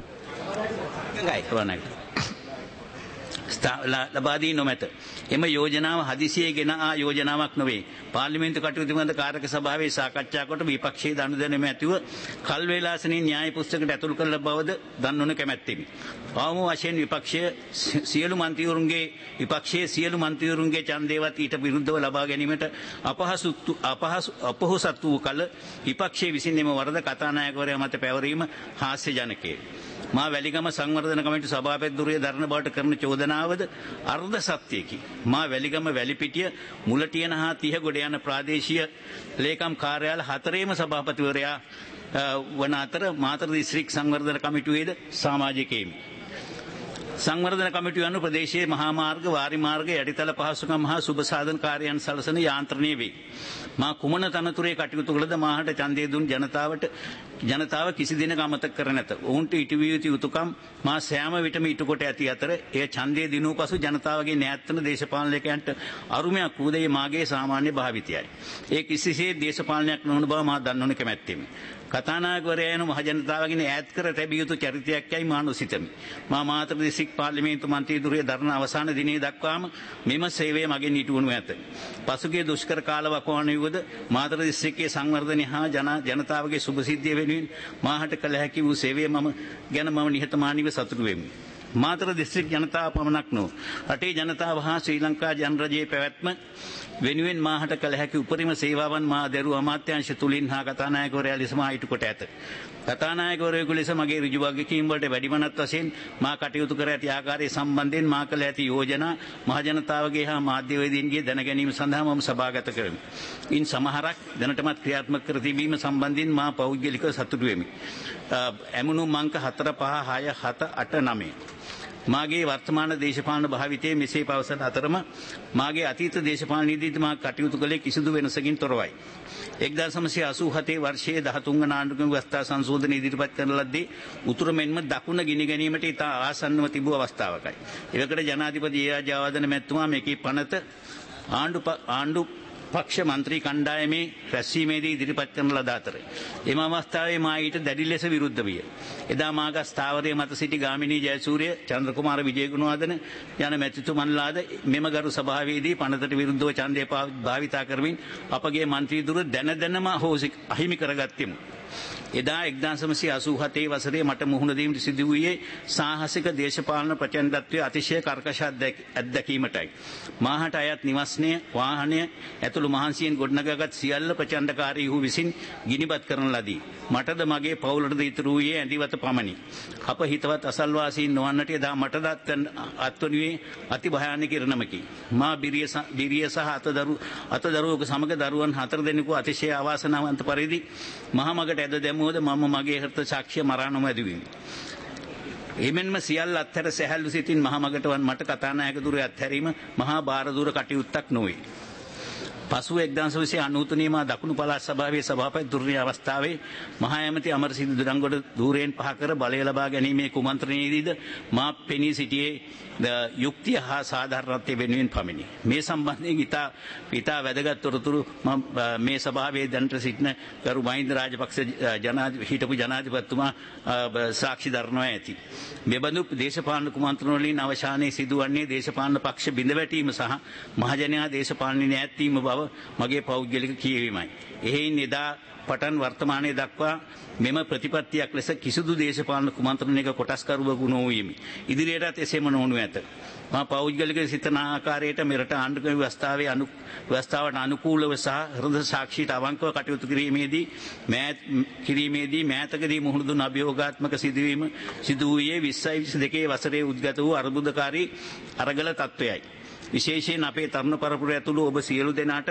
S5: ලබා දී නොමැත. එම යෝජනාව හදිසියේ ගෙන ආ යෝජනාවක් නොවේ. පාර්ලිමේන්තු කටයුතු පිළිබඳ කාරක සභාවේ සාකච්ඡා කොට විපක්ෂයේ දනුදැනුම ඇතිව කල් වේලාසනින් න්‍යාය පුස්තකයට ඇතුළු කළ බවද දන්වනු කැමැත්තෙමි. අවම වශයෙන් විපක්ෂය සියලු මන්ත්‍රීවරුන්ගේ විපක්ෂයේ සියලු මන්ත්‍රීවරුන්ගේ ඡන්දේවත් ඊට විරුද්ධව ලබා ගැනීමට අපහසු අපහසු අපොහොසත් වූ කල විපක්ෂයේ විසින් එම වරද කතානායකවරයා මත පැවරීම හාස්‍යජනකය. මා වැලිගම සංවර්ධන කමිටු සභාපති ධුරය දරණ බවට කරන චෝදනාවද අර්ධ සත්‍යයකි. මා වැලිගම වැලිපිටිය මුලටියන හා තිහගොඩ යන ප්‍රාදේශීය ලේකම් කාර්යාල හතරේම සභාපතිවරයා වන අතර මාතර දිස්ත්‍රික් සංවර්ධන කමිටුවේද සමාජිකයෙමි. සංවර්ධන කමිටුව යනු ප්‍රදේශයේ මහා මාර්ග වාරි මාර්ග යටිතල පහසුකම් හා සුබ සාධන කාර්යයන් සලසන යාන්ත්‍රණය වේ. මා කුමන තනතුරේ කටයුතු කළද මාහට ඡන්දය දුන් ජනතාවට ජනතාව කිසි දිනක අමතක කර නැත. ඔවුන්ට ඉටුවිය යුතු යුතුකම් මා සෑම විටම ඉටු කොට ඇති අතර එය ඡන්දය දිනූ පසු ජනතාවගේ න්‍යායත්වන දේශපාලනයකයන්ට අරුමයක් වූදේ මාගේ සාමාන්‍ය භාවිතයයි. ඒ කිසිසේත් දේශපාලනයක් නොවන බව මා දන්වනු කැමැත්තෙමි. කතානායකවරයා යන මහ ජනතාවගෙන ඈත් කර තැබිය යුතු චරිතයක් යයි මා නොසිතමි. මා මාතර දිස්ත්‍රික් පාර්ලිමේන්තු මන්ත්‍රී ධුරය දරන අවසාන දිනේ දක්වාම මෙම සේවය මගෙන් ඉටුවනු ඇත. පසුගිය දුෂ්කර කාල වකවානුවේද මාතර දිස්ත්‍රික්කයේ සංවර්ධනය හා ජන ජනතාවගේ සුභ සිද්ධිය වෙනුවෙන් මාහට කළ හැකි වූ සේවය මම ගැන මම නිහතමානීව සතුටු වෙමි. මාතර දිස්ත්‍රික් ජනතාව පමණක් නොව රටේ ජනතාව හා ශ්‍රී ලංකා ජනරජයේ පැවැත්ම වෙනුවෙන් මාහට කළ හැකි උපරිම සේවාවන් මා දැරු අමාත්‍යාංශ තුලින් හා කතානායකවරයා ලෙස මා ඉටු කොට ඇත. කතානායකවරයෙකු ලෙස මගේ ඍජු වගකීම් වලට වැඩිමනත් වශයෙන් මා කටයුතු කර ඇති ආකාරය සම්බන්ධයෙන් මා කළ ඇති යෝජනා මහ ජනතාවගේ හා මාධ්‍යවේදීන්ගේ දැන ගැනීම සඳහා මම සභාගත කරමි. ඉන් සමහරක් දැනටමත් ක්‍රියාත්මක කර තිබීම සම්බන්ධයෙන් මා පෞද්ගලිකව සතුටු වෙමි. ඇමුණුම් අංක හතර පහ හය හත අට නවය. මාගේ වර්තමාන දේශපාලන භාවිතයේ මෙසේ පවසන අතරම මාගේ අතීත දේශපාලනයේදී මා කටයුතු කළේ කිසිදු වෙනසකින් තොරවයි. එක්දාස් නවසිය අසූ හතේ වර්ෂයේ දහතුන් වන ආණ්ඩුක්‍රම ව්‍යවස්ථා සංශෝධන ඉදිරිපත් කරන ලද්දේ උතුර මෙන්ම දකුණ ගිනි ගැනීමට ඉතා ආසන්නව තිබූ අවස්ථාවකයි. එවකට ජනාධිපති ඒ.ආර්. ජයවර්ධන මැතිතුමා මේකී පනත ආණ්ඩු ආණ්ඩු පක්ෂ මන්ත්‍රී කණ්ඩායමේ රැස්වීමේදී ඉදිරිපත් කරන ලද අතර එම අවස්ථාවේ මා ඊට දැඩි ලෙස විරුද්ධ විය. එදා මාගේ ස්ථාවරයේ මත සිටි ගාමිණී ජයසූරිය, චන්ද්‍රකුමාර විජේගුණවර්ධන යන මැතිතුමන්ලාද මෙම ගරු සභාවේදී පනතට විරුද්ධව ඡන්දය භාවිතා කරමින් අපගේ මන්ත්‍රී දුර දැන දැනම අහිමි කරගත්තෙමු. එදා එක්දාස් නවසිය අසූ හතේ වසරේ මට මුහුණ දීමට සිදු වූයේ සාහසික දේශපාලන ප්‍රචණ්ඩත්වයේ අතිශය කර්කශ අත්දැකීමටයි. මාහට අයත් නිවස්නය, වාහනය ඇතුළු මහන්සියෙන් ගොඩනගාගත් සියල්ල ප්‍රචණ්ඩකාරී වූ විසින් ගිනිබත් කරන ලදී. මටද මගේ පවුලටද ඉතුරු වූයේ ඇඳිවත පමණි. අප හිතවත් අසල්වාසීන් නොවන්නට එදා මටද අත්වනුයේ අති භයානක ඉරණමකි. මා බිරිය බිරිය සහ අතදරු අතදරුවක සමග දරුවන් හතර දෙනෙකු අතිශය අවාසනාවන්ත පරිදි මහමගට ඇද දැමුවද මම මගේ හෘද සාක්ෂිය මරා නොමැදුවෙමි. එමෙන්ම සියල්ල අත්හැර සැහැල්ලු සිතින් මහමගට වන් මට කතානායක දුරේ අත්හැරීම මහා භාරදූර කටයුත්තක් නොවේ. පසුව එක්දාස් නවසිය අනූ තුනේ මා දකුණු පළාත් සභාවේ සභාපති දුර්ණිය අවස්ථාවේ මහා ඇමති අමරසිරි දුරංගොඩ ධූරයෙන් පහ කර බලය ලබා ගැනීමේ කුමන්ත්‍රණයේදීද මා පෙනී සිටියේ යුක්තිය හා සාධාරණත්වය වෙනුවෙන් පමණි. මේ සම්බන්ධයෙන් ඉතා ඉතා වැදගත් තොරතුරු මේ සභාවේ දැනට සිටින ගරු මහින්ද රාජපක්ෂ ජනාධිපති හිටපු ජනාධිපතිතුමා සාක්ෂි දරනවා ඇති. මෙබඳු දේශපාලන කුමන්ත්‍රණ වලින් අවසානයේ සිදුවන්නේ දේශපාලන පක්ෂ බිඳවැටීම සහ මහජනයා දේශපාලනේ නැත්වීම බව මගේ පෞද්ගලික කියවීමයි. එහෙයින් එදා පටන් වර්තමානයේ දක්වා මෙම ප්‍රතිපත්තියක් ලෙස කිසිදු දේශපාලන කුමන්ත්‍රණයක කොටස්කරුවෙකු නොවීමි. ඉදිරියටත් එසේම නොවනු ඇත. මා පෞද්ගලික සිතන ආකාරයට මෙරට ආණ්ඩුක්‍රම ව්‍යවස්ථාවේ අනු ව්‍යවස්ථාවට අනුකූලව සහ හෘද සාක්ෂියට අවංකව කටයුතු කිරීමේදී මෑත් කිරීමේදී මෑතකදී මුහුණ දුන් අභියෝගාත්මක සිදුවීම සිදු වූයේ විස්සයි විසි දෙකේ වසරේ උද්ගත වූ අර්බුදකාරී අරගල තත්ත්වයයි. විශේෂයෙන් අපේ තරුණ පරපුර ඇතුළු ඔබ සියලු දෙනාට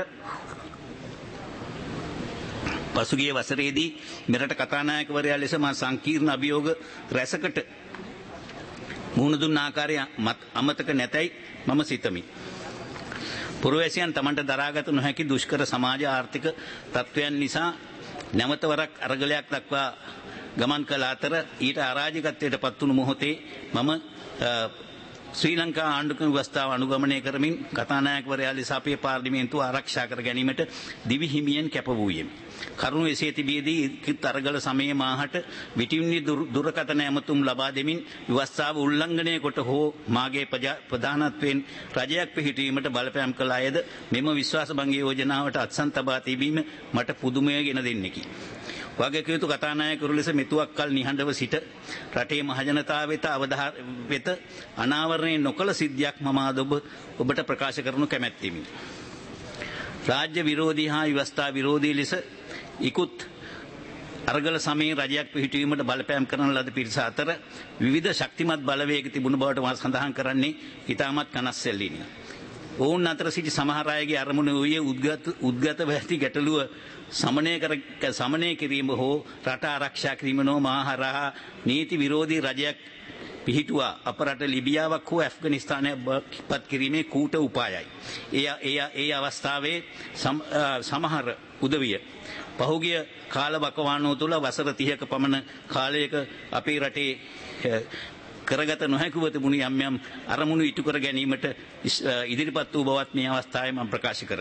S5: පසුගිය වසරේදී මෙරට කතානායකවරයා ලෙස මා සංකීර්ණ අභියෝග රැසකට මුහුණ දුන් ආකාරය අමතක නැතයි මම සිතමි. පුරවැසියන් තමන්ට දරාගත නොහැකි දුෂ්කර සමාජ ආර්ථික තත්ත්වයන් නිසා නැවතවරක් අරගලයක් දක්වා ගමන් කළ අතර ඊට අරාජිකත්වයට පත්වුණු මොහොතේ මම ශ්‍රී ලංකා ආණ්ඩුක්‍රම ව්‍යවස්ථාව අනුගමනය කරමින් කතානායකවරයා ලෙස අපේ පාර්ලිමේන්තුව ආරක්ෂා කර ගැනීමට දිවි හිමියෙන් කැප වූයෙමි. කරුණු එසේ තිබියදී ඉක්ිත් අරගල සමයේ මාහට විටිවිනි දුරකථන ඇමතුම් ලබා දෙමින් ව්‍යවස්ථාව උල්ලංඝනය කොට හෝ මාගේ ප්‍රධානත්වයෙන් රජයක් පිහිටීමට බලපෑම් කළ අයද මෙම විශ්වාස භංග යෝජනාවට අත්සන් තබා තිබීම මට පුදුමය ගෙන දෙන්නකි. වගකීතු කතානායකවරු ලෙස මෙතුවක් කල නිහඬව සිට රටේ මහජනතාව වෙත අවධාර වෙත අනාවරණය නොකළ සිද්ධියක් මම අද ඔබ ඔබට ප්‍රකාශ කරනු කැමැත්තෙමි. රාජ්‍ය විරෝධී හා ව්‍යවස්ථා විරෝධී ලෙස ඉකුත් අරගල සමයේ රජයක් පිහිටීමට බලපෑම් කරන ලද පිරිස අතර විවිධ ශක්තිමත් බලවේග තිබුණු බවට මා සඳහන් කරන්නේ ඉතාමත් කනස්සෙල්ලිනි. ඔවුන් අතර සිටි සමහර අයගේ අරමුණ වූයේ උද්ගත උද්ගතව ඇති ගැටලුව සමනය කර සමනය කිරීම හෝ රට ආරක්ෂා කිරීම නෝ මාහරහා නීති විරෝධී රජයක් පිහිටුවා අප රට ලිබියාවක් හෝ ඇෆ්ගනිස්තානයක් පත් කිරීමේ කූට උපායයි. එය එය ඒ අවස්ථාවේ සමහර උදවිය පහුගිය කාල වකවානුව තුළ වසර තිහක පමණ කාලයක අපේ රටේ කරගත නොහැකිව තිබුණු යම් යම් අරමුණු ඉටු කර ගැනීමට ඉදිරිපත් වූ බවත් මේ අවස්ථාවේ මම ප්‍රකාශ කරමි.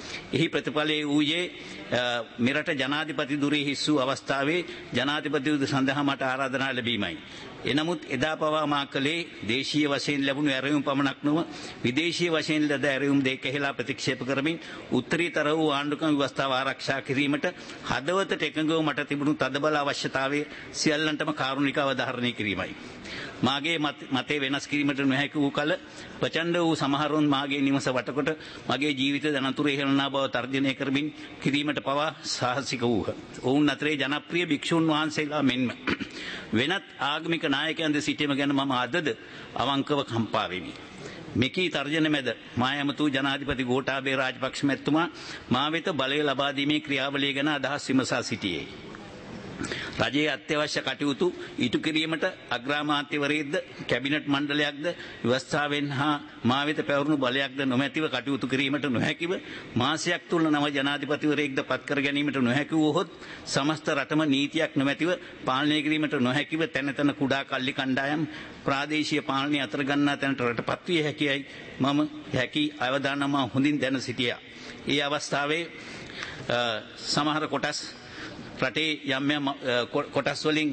S5: එහි ප්‍රතිඵලයේ වූයේ මෙරට ජනාධිපති දුරේ හිස් වූ අවස්ථාවේ ජනාධිපති සඳහා මට ආරාධනා ලැබීමයි. එනමුත් එදා පවා මා කළේ දේශීය වශයෙන් ලැබුණු ඇරයුම් පමණක් නොව විදේශීය වශයෙන් ලද ඇරයුම් දෙක කෙහෙලා ප්‍රතික්ෂේප කරමින් උත්තරීතර වූ ආණ්ඩුක්‍රම ව්‍යවස්ථාව ආරක්ෂා කිරීමට හදවතට එකඟව මට තිබුණු තදබල අවශ්‍යතාවය සියල්ලන්ටම කාරුණික අවධාරණය කිරීමයි. මාගේ මතේ වෙනස් කිරීමට නොහැකි වූ කල ප්‍රචණ්ඩ වූ සමහරුන් මාගේ නිවස වටකොට මගේ ජීවිත දනතුරේ හෙළනා බව තර්ජනය කරමින් කිරීමට පවා සාහසික වූහ. ඔවුන් අතරේ ජනප්‍රිය භික්ෂුන් වහන්සේලා මෙන්ම වෙනත් ආගමික නායකයන්ද සිටීම ගැන මම අදද අවංකව කම්පා වෙමි. මෙකී තර්ජන මැද මා ඇමතු ජනාධිපති ගෝඨාභය රාජපක්ෂ මැතිතුමා මා වෙත බලය ලබා දීමේ ක්‍රියාවලිය ගැන අදහස් විමසා සිටියේ. රජයේ අත්‍යවශ්‍ය කටයුතු ඉටු කිරීමට අග්‍රාමාත්‍යවරයෙක්ද කැබිනට් මණ්ඩලයක්ද ව්‍යවස්ථාවෙන් හා මා වෙත පැවරුණු බලයක්ද නොමැතිව කටයුතු කිරීමට නොහැකිව මාසයක් තුල නව ජනාධිපතිවරයෙක්ද පත් කර ගැනීමට නොහැකි වූහොත් සමස්ත රටම නීතියක් නොමැතිව පාලනය කිරීමට නොහැකිව තැන තැන කුඩා කල්ලි කණ්ඩායම් ප්‍රාදේශීය පාලනය අතර ගන්නා තැනට රටපත් විය හැකියයි මම හැකි අවදානම හොඳින් දැන සිටියා. ඒ අවස්ථාවේ සමහර කොටස් රටේ යම් යම් කොටස් වලින්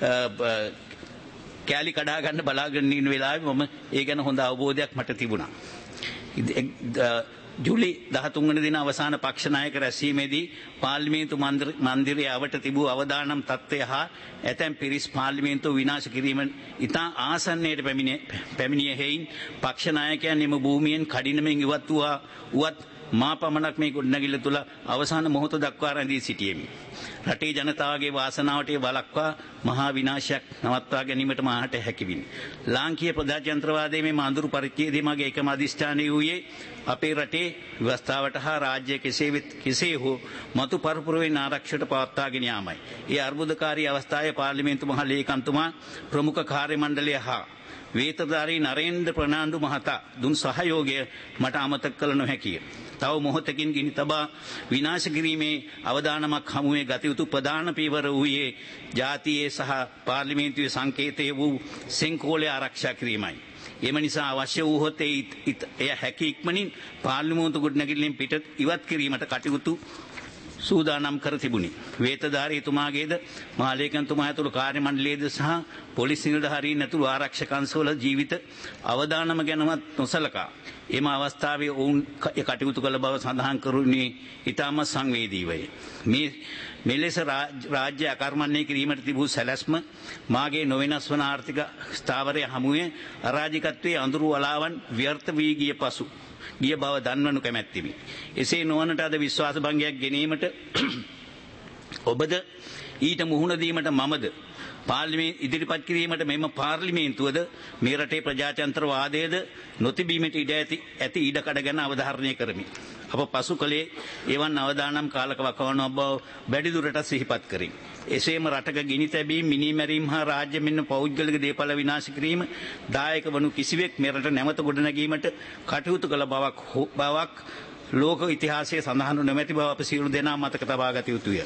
S5: කැලි කඩා ගන්න බලාගෙන ඉන්න වෙලාවේ මම ඒ ගැන හොඳ අවබෝධයක් මට තිබුණා. ජූලි දහතුන් වෙනි දින අවසාන පක්ෂ නායක රැස්වීමේදී පාර්ලිමේන්තු මන්දිරයේ අවට තිබූ අවදානම් තත්ත්වය හා ඇතැම් පිරිස් පාර්ලිමේන්තුව විනාශ කිරීම ඉතා ආසන්නයට පැමිණිය හේයින් පක්ෂ naayකයන් එම භූමියෙන් කඩිනමින් ඉවත් වූවා උවත් මා පමණක් මේ ගොඩනැගිල්ල තුළ අවසාන මොහොත දක්වා රැඳී සිටියෙමි. රටේ ජනතාවගේ වාසනාවට වළක්වා මහා විනාශයක් නවත්වා ගැනීමට මාහට හැකිවිනි. ලාංකීය ප්‍රජාතන්ත්‍රවාදයේ මේ අඳුරු පරිච්ඡේදයේ මගේ එකම අධිෂ්ඨානය වූයේ අපේ රටේ ව්‍යවස්ථාවට හා රාජ්‍ය කෙසේ කෙසේ හෝ මතු පරපුරෙන් ආරක්ෂිත පවත්වාගෙන යාමයි. ඒ අර්බුදකාරී අවස්ථාවේ පාර්ලිමේන්තු මහ ලේකම්තුමා ප්‍රමුඛ කාර්ය මණ්ඩලය හා වේතධාරී නරේන්ද්‍ර ප්‍රනාන්දු මහතා දුන් සහයෝගය මට අමතක කළ නොහැකිය. තව මොහොතකින් ගිනි තබා විනාශ කිරීමේ අවදානමක් හමුවේ ගත යුතු ප්‍රධාන පියවර වූයේ ජාතියේ සහ පාර්ලිමේන්තුවේ සංකේතය වූ සෙන්කෝලය ආරක්ෂා කිරීමයි. එම නිසා අවශ්‍ය වූහොත් එය හැකි ඉක්මනින් පාර්ලිමේන්තු ගොඩනැගිල්ලෙන් පිට ඉවත් කිරීමට කටයුතු සූදානම් කර තිබුණි. වේතධාරීතුමාගේද මහලේකම්තුමා ඇතුළු කාර්ය මණ්ඩලයේද සහ පොලිස් නිලධාරීන් ඇතුළු ආරක්ෂක අංශවල ජීවිත අවදානම ගැනවත් නොසලකා එම අවස්ථාවේ ඔවුන් කටයුතු කළ බව සඳහන් කරුණේ ඉතාම සංවේදීවය. මේ මෙලෙස රාජ්‍ය අකර්මණය කිරීමට තිබූ සැලැස්ම මාගේ නොවෙනස් වන ආර්ථික ස්ථාවරය හමුවේ අරාජිකත්වයේ අඳුරු වලාවන් ව්‍යර්ථ වී ගිය පසු ගිය බව දන්වනු කැමැත්තෙමි. එසේ නොවනට අද විශ්වාස භංගයක් ගැනීමට ඔබද ඊට මුහුණ දීමට මමද පාර්ලිමේන්තු ඉදිරිපත් කිරීමට මෙම පාර්ලිමේන්තුවද මේ රටේ ප්‍රජාතන්ත්‍රවාදයේද නොතිබීමට ඉඩ ඇති ඇති ඉඩකඩ ගැන අවධාරණය කරමි. අප පසු කලේ එවන් අවදානම් කාලක වකවන බව වැඩි දුරටත් සිහිපත් කරමි. එසේම රටක ගිනි තැබීම් මිනිමැරීම් හා රාජ්‍ය මෙන්න පෞද්ගලික දේපල විනාශ කිරීම දායක වනු කිසිවෙක් මෙරට නැවත ගොඩනැගීමට කටයුතු කළ බවක් බවක් ලෝක ඉතිහාසයේ සඳහන් නොමැති බව අප සියලු දෙනා මතක තබා ගත යුතුය.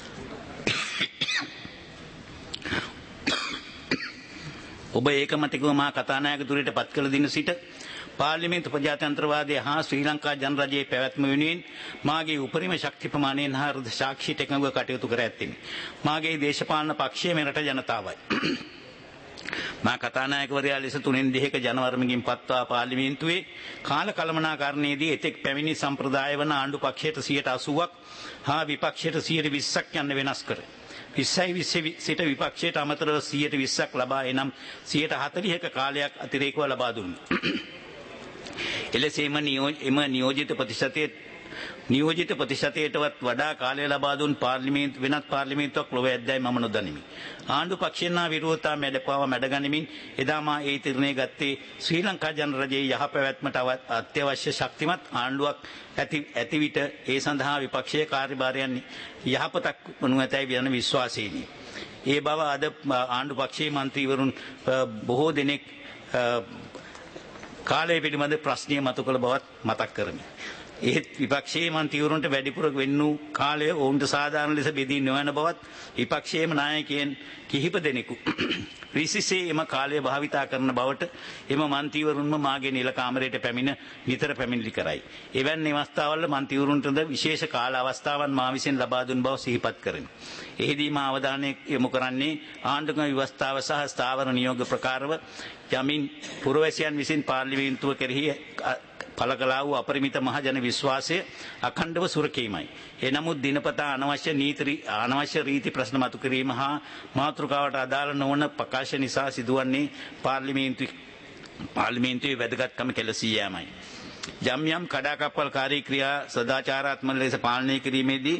S5: ඔබ ඒකමතිකව මා කතානායකතුරියට පත් කළ දින සිට පාර්ලිමේන්තු ප්‍රජාතන්ත්‍රවාදය හා ශ්‍රී ලංකා ජනරජයේ පැවැත්ම වෙනුවෙන් මාගේ උපරිම ශක්ති ප්‍රමාණයෙන් හා සාක්ෂියට එකඟව කටයුතු කර ඇත්තෙමි. මාගේ දේශපාලන පක්ෂය මෙරට ජනතාවයි. මා කතානායකවරයා ලෙස තුනෙන් දෙකක ජනවරමකින් පත්වා පාර්ලිමේන්තුවේ කාල කළමනාකරණයේදී එතෙක් පැමිණි සම්ප්‍රදාය වන ආණ්ඩු පක්ෂයට සියයට අසූවක් හා විපක්ෂයට සියයට විස්සක් යන්න වෙනස් කර විස්සයි විස්සේ සිට විපක්ෂයට අමතරව සියයට විස්සක් ලබා එනම් සියයට හතළිහක කාලයක් අතිරේකව ලබා දුන්නා. එලෙසම එම නියෝජිත ප්‍රතිශතයේ නියෝජිත ප්‍රතිශතයටවත් වඩා කාලය ලබා දුන් පාර්ලිමේන්තු වෙනත් පාර්ලිමේන්තුවක් ලොව ඇද්දයි මම නොදනිමි. ආණ්ඩු පක්ෂයන් හා විරෝධතා මැඩපව මැඩගනිමින් එදා මා ඒ තීරණය ගත්තේ ශ්‍රී ලංකා ජනරජයේ යහපැවැත්මට අත්‍යවශ්‍ය ශක්තිමත් ආණ්ඩුවක් ඇති ඇති විට ඒ සඳහා විපක්ෂයේ කාර්යභාරයන් යහපතක් වනු ඇතැයි යන විශ්වාසයෙනි. ඒ බව අද ආණ්ඩු පක්ෂයේ මන්ත්‍රීවරුන් බොහෝ දෙනෙක් කාලය පිළිබඳ ප්‍රශ්නය මතු කළ බවත් මතක් කරමි. ඒත් විපක්ෂයේ මන්ත්‍රීවරුන්ට වැඩිපුර වෙන්නු කාලය ඔවුන්ට සාධාරණ ලෙස බෙදී නොවන බවත් විපක්ෂයේම නායකයන් කිහිප දෙනෙකු රිසිසේ එම කාලය භාවිතා කරන බවට එම මන්ත්‍රීවරුන්ම මාගේ නිල කාමරයට පැමිණ නිතර පැමිණිලි කරයි. එවැනි අවස්ථාවල මන්ත්‍රීවරුන්ටද විශේෂ කාල අවස්ථාවන් මා විසින් ලබා දුන් බව සිහිපත් කරමි. එහිදී මා අවධානය යොමු කරන්නේ ආණ්ඩුක්‍රම ව්‍යවස්ථාව සහ ස්ථාවර නියෝග ප්‍රකාරව යමින් පුරවැසියන් විසින් පාර්ලිමේන්තුව කෙරෙහි පළ කළා වූ අපරිමිත මහජන විශ්වාසය අඛණ්ඩව සුරකීමයි. ඒ නමුත් දිනපතා අනවශ්‍ය නීති අනවශ්‍ය රීති ප්‍රශ්න මතු කිරීම හා මාතෘකාවට අදාළ නොවන ප්‍රකාශ නිසා සිදුවන්නේ පාර්ලිමේන්තුවේ පාර්ලිමේන්තුවේ වැදගත්කම කෙලසී යෑමයි. යම් යම් කඩාකප්පල්කාරී ක්‍රියා සදාචාරාත්මක ලෙස පාලනය කිරීමේදී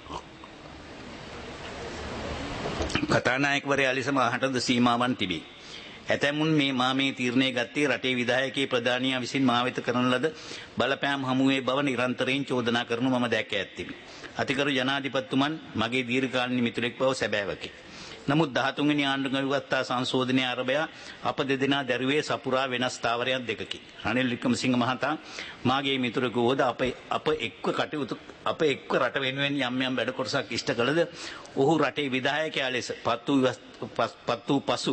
S5: කතානායකවරයා ලෙස මාහටද සීමාවන් තිබේ. ඇතැමුන් මේ මා මේ තීරණය ගත්තේ රටේ විධායකී ප්‍රධානියා විසින් මා වෙත කරන ලද බලපෑම් හමුවේ බව නිරන්තරයෙන් චෝදනා කරනු මම දැක ඇත්තෙමි. අතිගරු ජනාධිපතිතුමන් මගේ දීර්ඝකාලීන මිතුරෙක් බව සැබෑවකි. නමුත් දහතුන් වෙනි ආණ්ඩුක්‍රම ව්‍යවස්ථා සංශෝධනය අරබයා අප දෙදෙනා දැරුවේ සපුරා වෙනස් ස්ථාවරයක් දෙකකි. රනිල් වික්‍රමසිංහ මහතා මාගේ මිතුරෙකු වුවද අප අප එක්ව කටයුතු අප එක්ව රට වෙනුවෙන් යම් යම් වැඩ කොටසක් ඉෂ්ට කළද ඔහු රටේ විධායකයා ලෙස පත් වූ පසු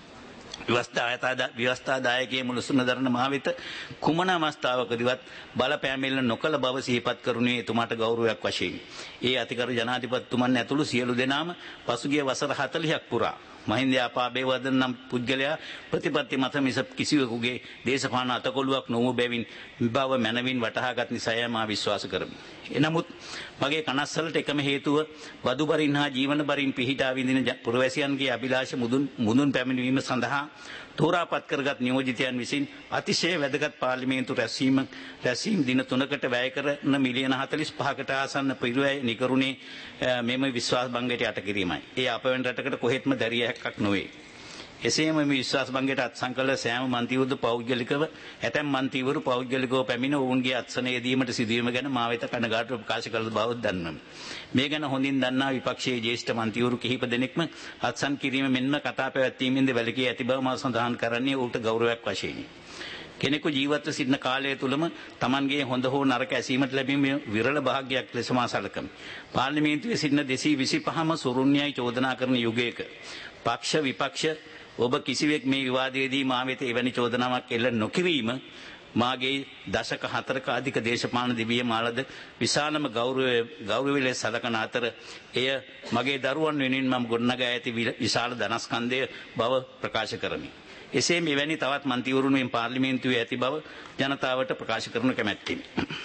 S5: ව්‍යවස්ථාදායකයේ මුලසුන දරන මා වෙත කුමන අවස්ථාවකදීවත් බලපෑමෙල්ල නොකළ බව සිහිපත් කරුණේ එතුමාට ගෞරවයක් වශයෙන්. ඒ අතිගරු ජනාධිපතිතුමන් ඇතුළු සියලු දෙනාම පසුගිය වසර හතළිහක් පුරා මහින්ද ආපාබේවදන නම් පුද්ගලයා ප්‍රතිපත්ති මත මිස කිසිවෙකුගේ දේශපාලන අතකොළුවක් නොවූ බැවින් බව මැනවින් වටහාගත් නිසාය මා විශ්වාස කරමි. එනමුත් මගේ කනස්සලට එකම හේතුව වදු බරින් හා ජීවන බරින් පිහිටා විඳින පුරවැසියන්ගේ අභිලාෂ මුදුන් මුදුන් පැමිණීම සඳහා තෝරාපත් කරගත් නියෝජිතයන් විසින් අතිශය වැදගත් පාර්ලිමේන්තු රැස්වීම රැස්වීම දින තුනකට වැය කරන මිලියන හතළිස් පහකට ආසන්න පිරිවැය නිකරුණේ මෙම විශ්වාස භංගයට යට කිරීමයි. ඒ අපවෙන් රටකට කොහෙත්ම දැරිය හැක්කක් නොවේ. එසේම මේ විශ්වාස භංගයට අත්සන් කළ සෑම මන්ත්‍රීවරු පෞද්ගලිකව ඇතැම් මන්ත්‍රීවරු පෞද්ගලිකව පැමිණ ඔවුන්ගේ අත්සන යෙදීමට සිදුවීම ගැන මා වෙත කනගාටුව ප්‍රකාශ කළ බව දන්වමි. මේ ගැන හොඳින් දන්නා විපක්ෂයේ ජ්‍යෙෂ්ඨ මන්ත්‍රීවරු කිහිප දෙනෙක්ම අත්සන් කිරීම මෙන්ම කතා පැවැත්වීමෙන්ද වැළකී ඇති බව මා සඳහන් කරන්නේ ඌට ගෞරවයක් වශයෙනි. කෙනෙකු ජීවත්ව සිටින කාලය තුලම Tamanගේ හොඳ හෝ නරක ඇසීමට ලැබීම විරල භාග්‍යයක් ලෙස මා සැලකමි. පාර්ලිමේන්තුවේ සිටින දෙසිය විසිපහම සුරුන්‍යයි චෝදනා කරන යුගයක පක්ෂ විපක්ෂ ඔබ කිසිවෙක් මේ විවාදයේදී මා වෙත එවැනි චෝදනාවක් එල්ල නොකිරීම මාගේ දශක හතරක අධික දේශපාලන දිවිය මාලද විශාලම ගෞරවය ගෞරවය ලෙස සලකන අතර එය මගේ දරුවන් වෙනුවෙන් මම ගොඩනගා ඇති විශාල ධනස්කන්ධය බව ප්‍රකාශ කරමි. එසේ මෙවැනි තවත් මන්ත්‍රීවරුන් මේ පාර්ලිමේන්තුවේ ඇති බව ජනතාවට ප්‍රකාශ කරනු කැමැත්තෙමි.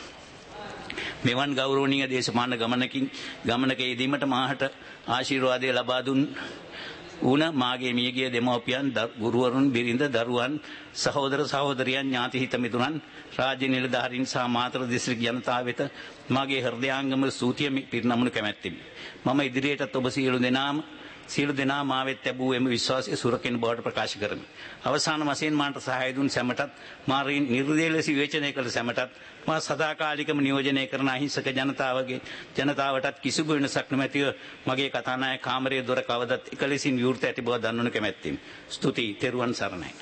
S5: මෙවන් ගෞරවනීය දේශපාලන ගමනකින් ගමනක යෙදීමට මාහට ආශිර්වාදය ලබා දුන් උන මාගේ මියගිය දෙමව්පියන් ගුරුවරුන් බිරිඳ දරුවන් සහෝදර සහෝදරියන් ඥාති හිත මිතුරන් රාජ්‍ය නිලධාරීන් සහ මාතර දිස්ත්‍රික් ජනතාව වෙත මාගේ හෘදයාංගම ස්තුතිය පිරිනමනු කැමැත්තෙමි. මම ඉදිරියටත් ඔබ සියලු දෙනාම සියලු දෙනා මා වෙත ලැබූ එම විශ්වාසය සුරකින බවට ප්‍රකාශ කරමි. අවසාන වශයෙන් මාට සහාය දුන් සැමටත් මා නිර්දේශ ලෙස විවේචනය කළ සැමටත් මා සදාකාලිකම නියෝජනය කරන අහිංසක ජනතාවගේ ජනතාවටත් කිසිදු වෙනසක් නොමැතිව මගේ කතානායක කාමරයේ දොර කවදත් එකලෙසින් විවෘත ඇති බව දන්වනු කැමැත්තෙමි. ස්තුතියි. තෙරුවන් සරණයි.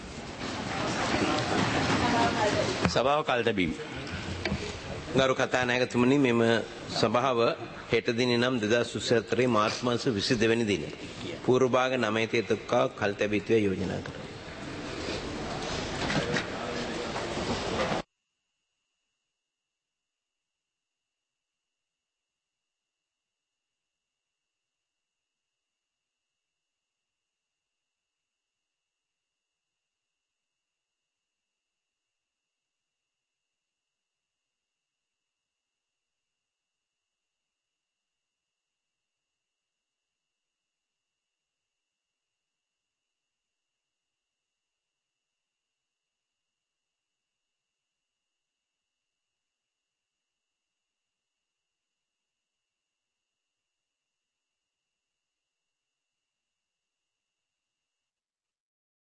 S5: සභාව කල් තැබීම.
S6: ගරු කතානායකතුමනි, මෙම සභාව හෙට දින නම් දෙදහස් විසිහතර මාර්තු මාස විසිදෙවැනි දින පූර්ව භාග නවය තෙතක කල් තැබීත්වය යෝජනා කරයි.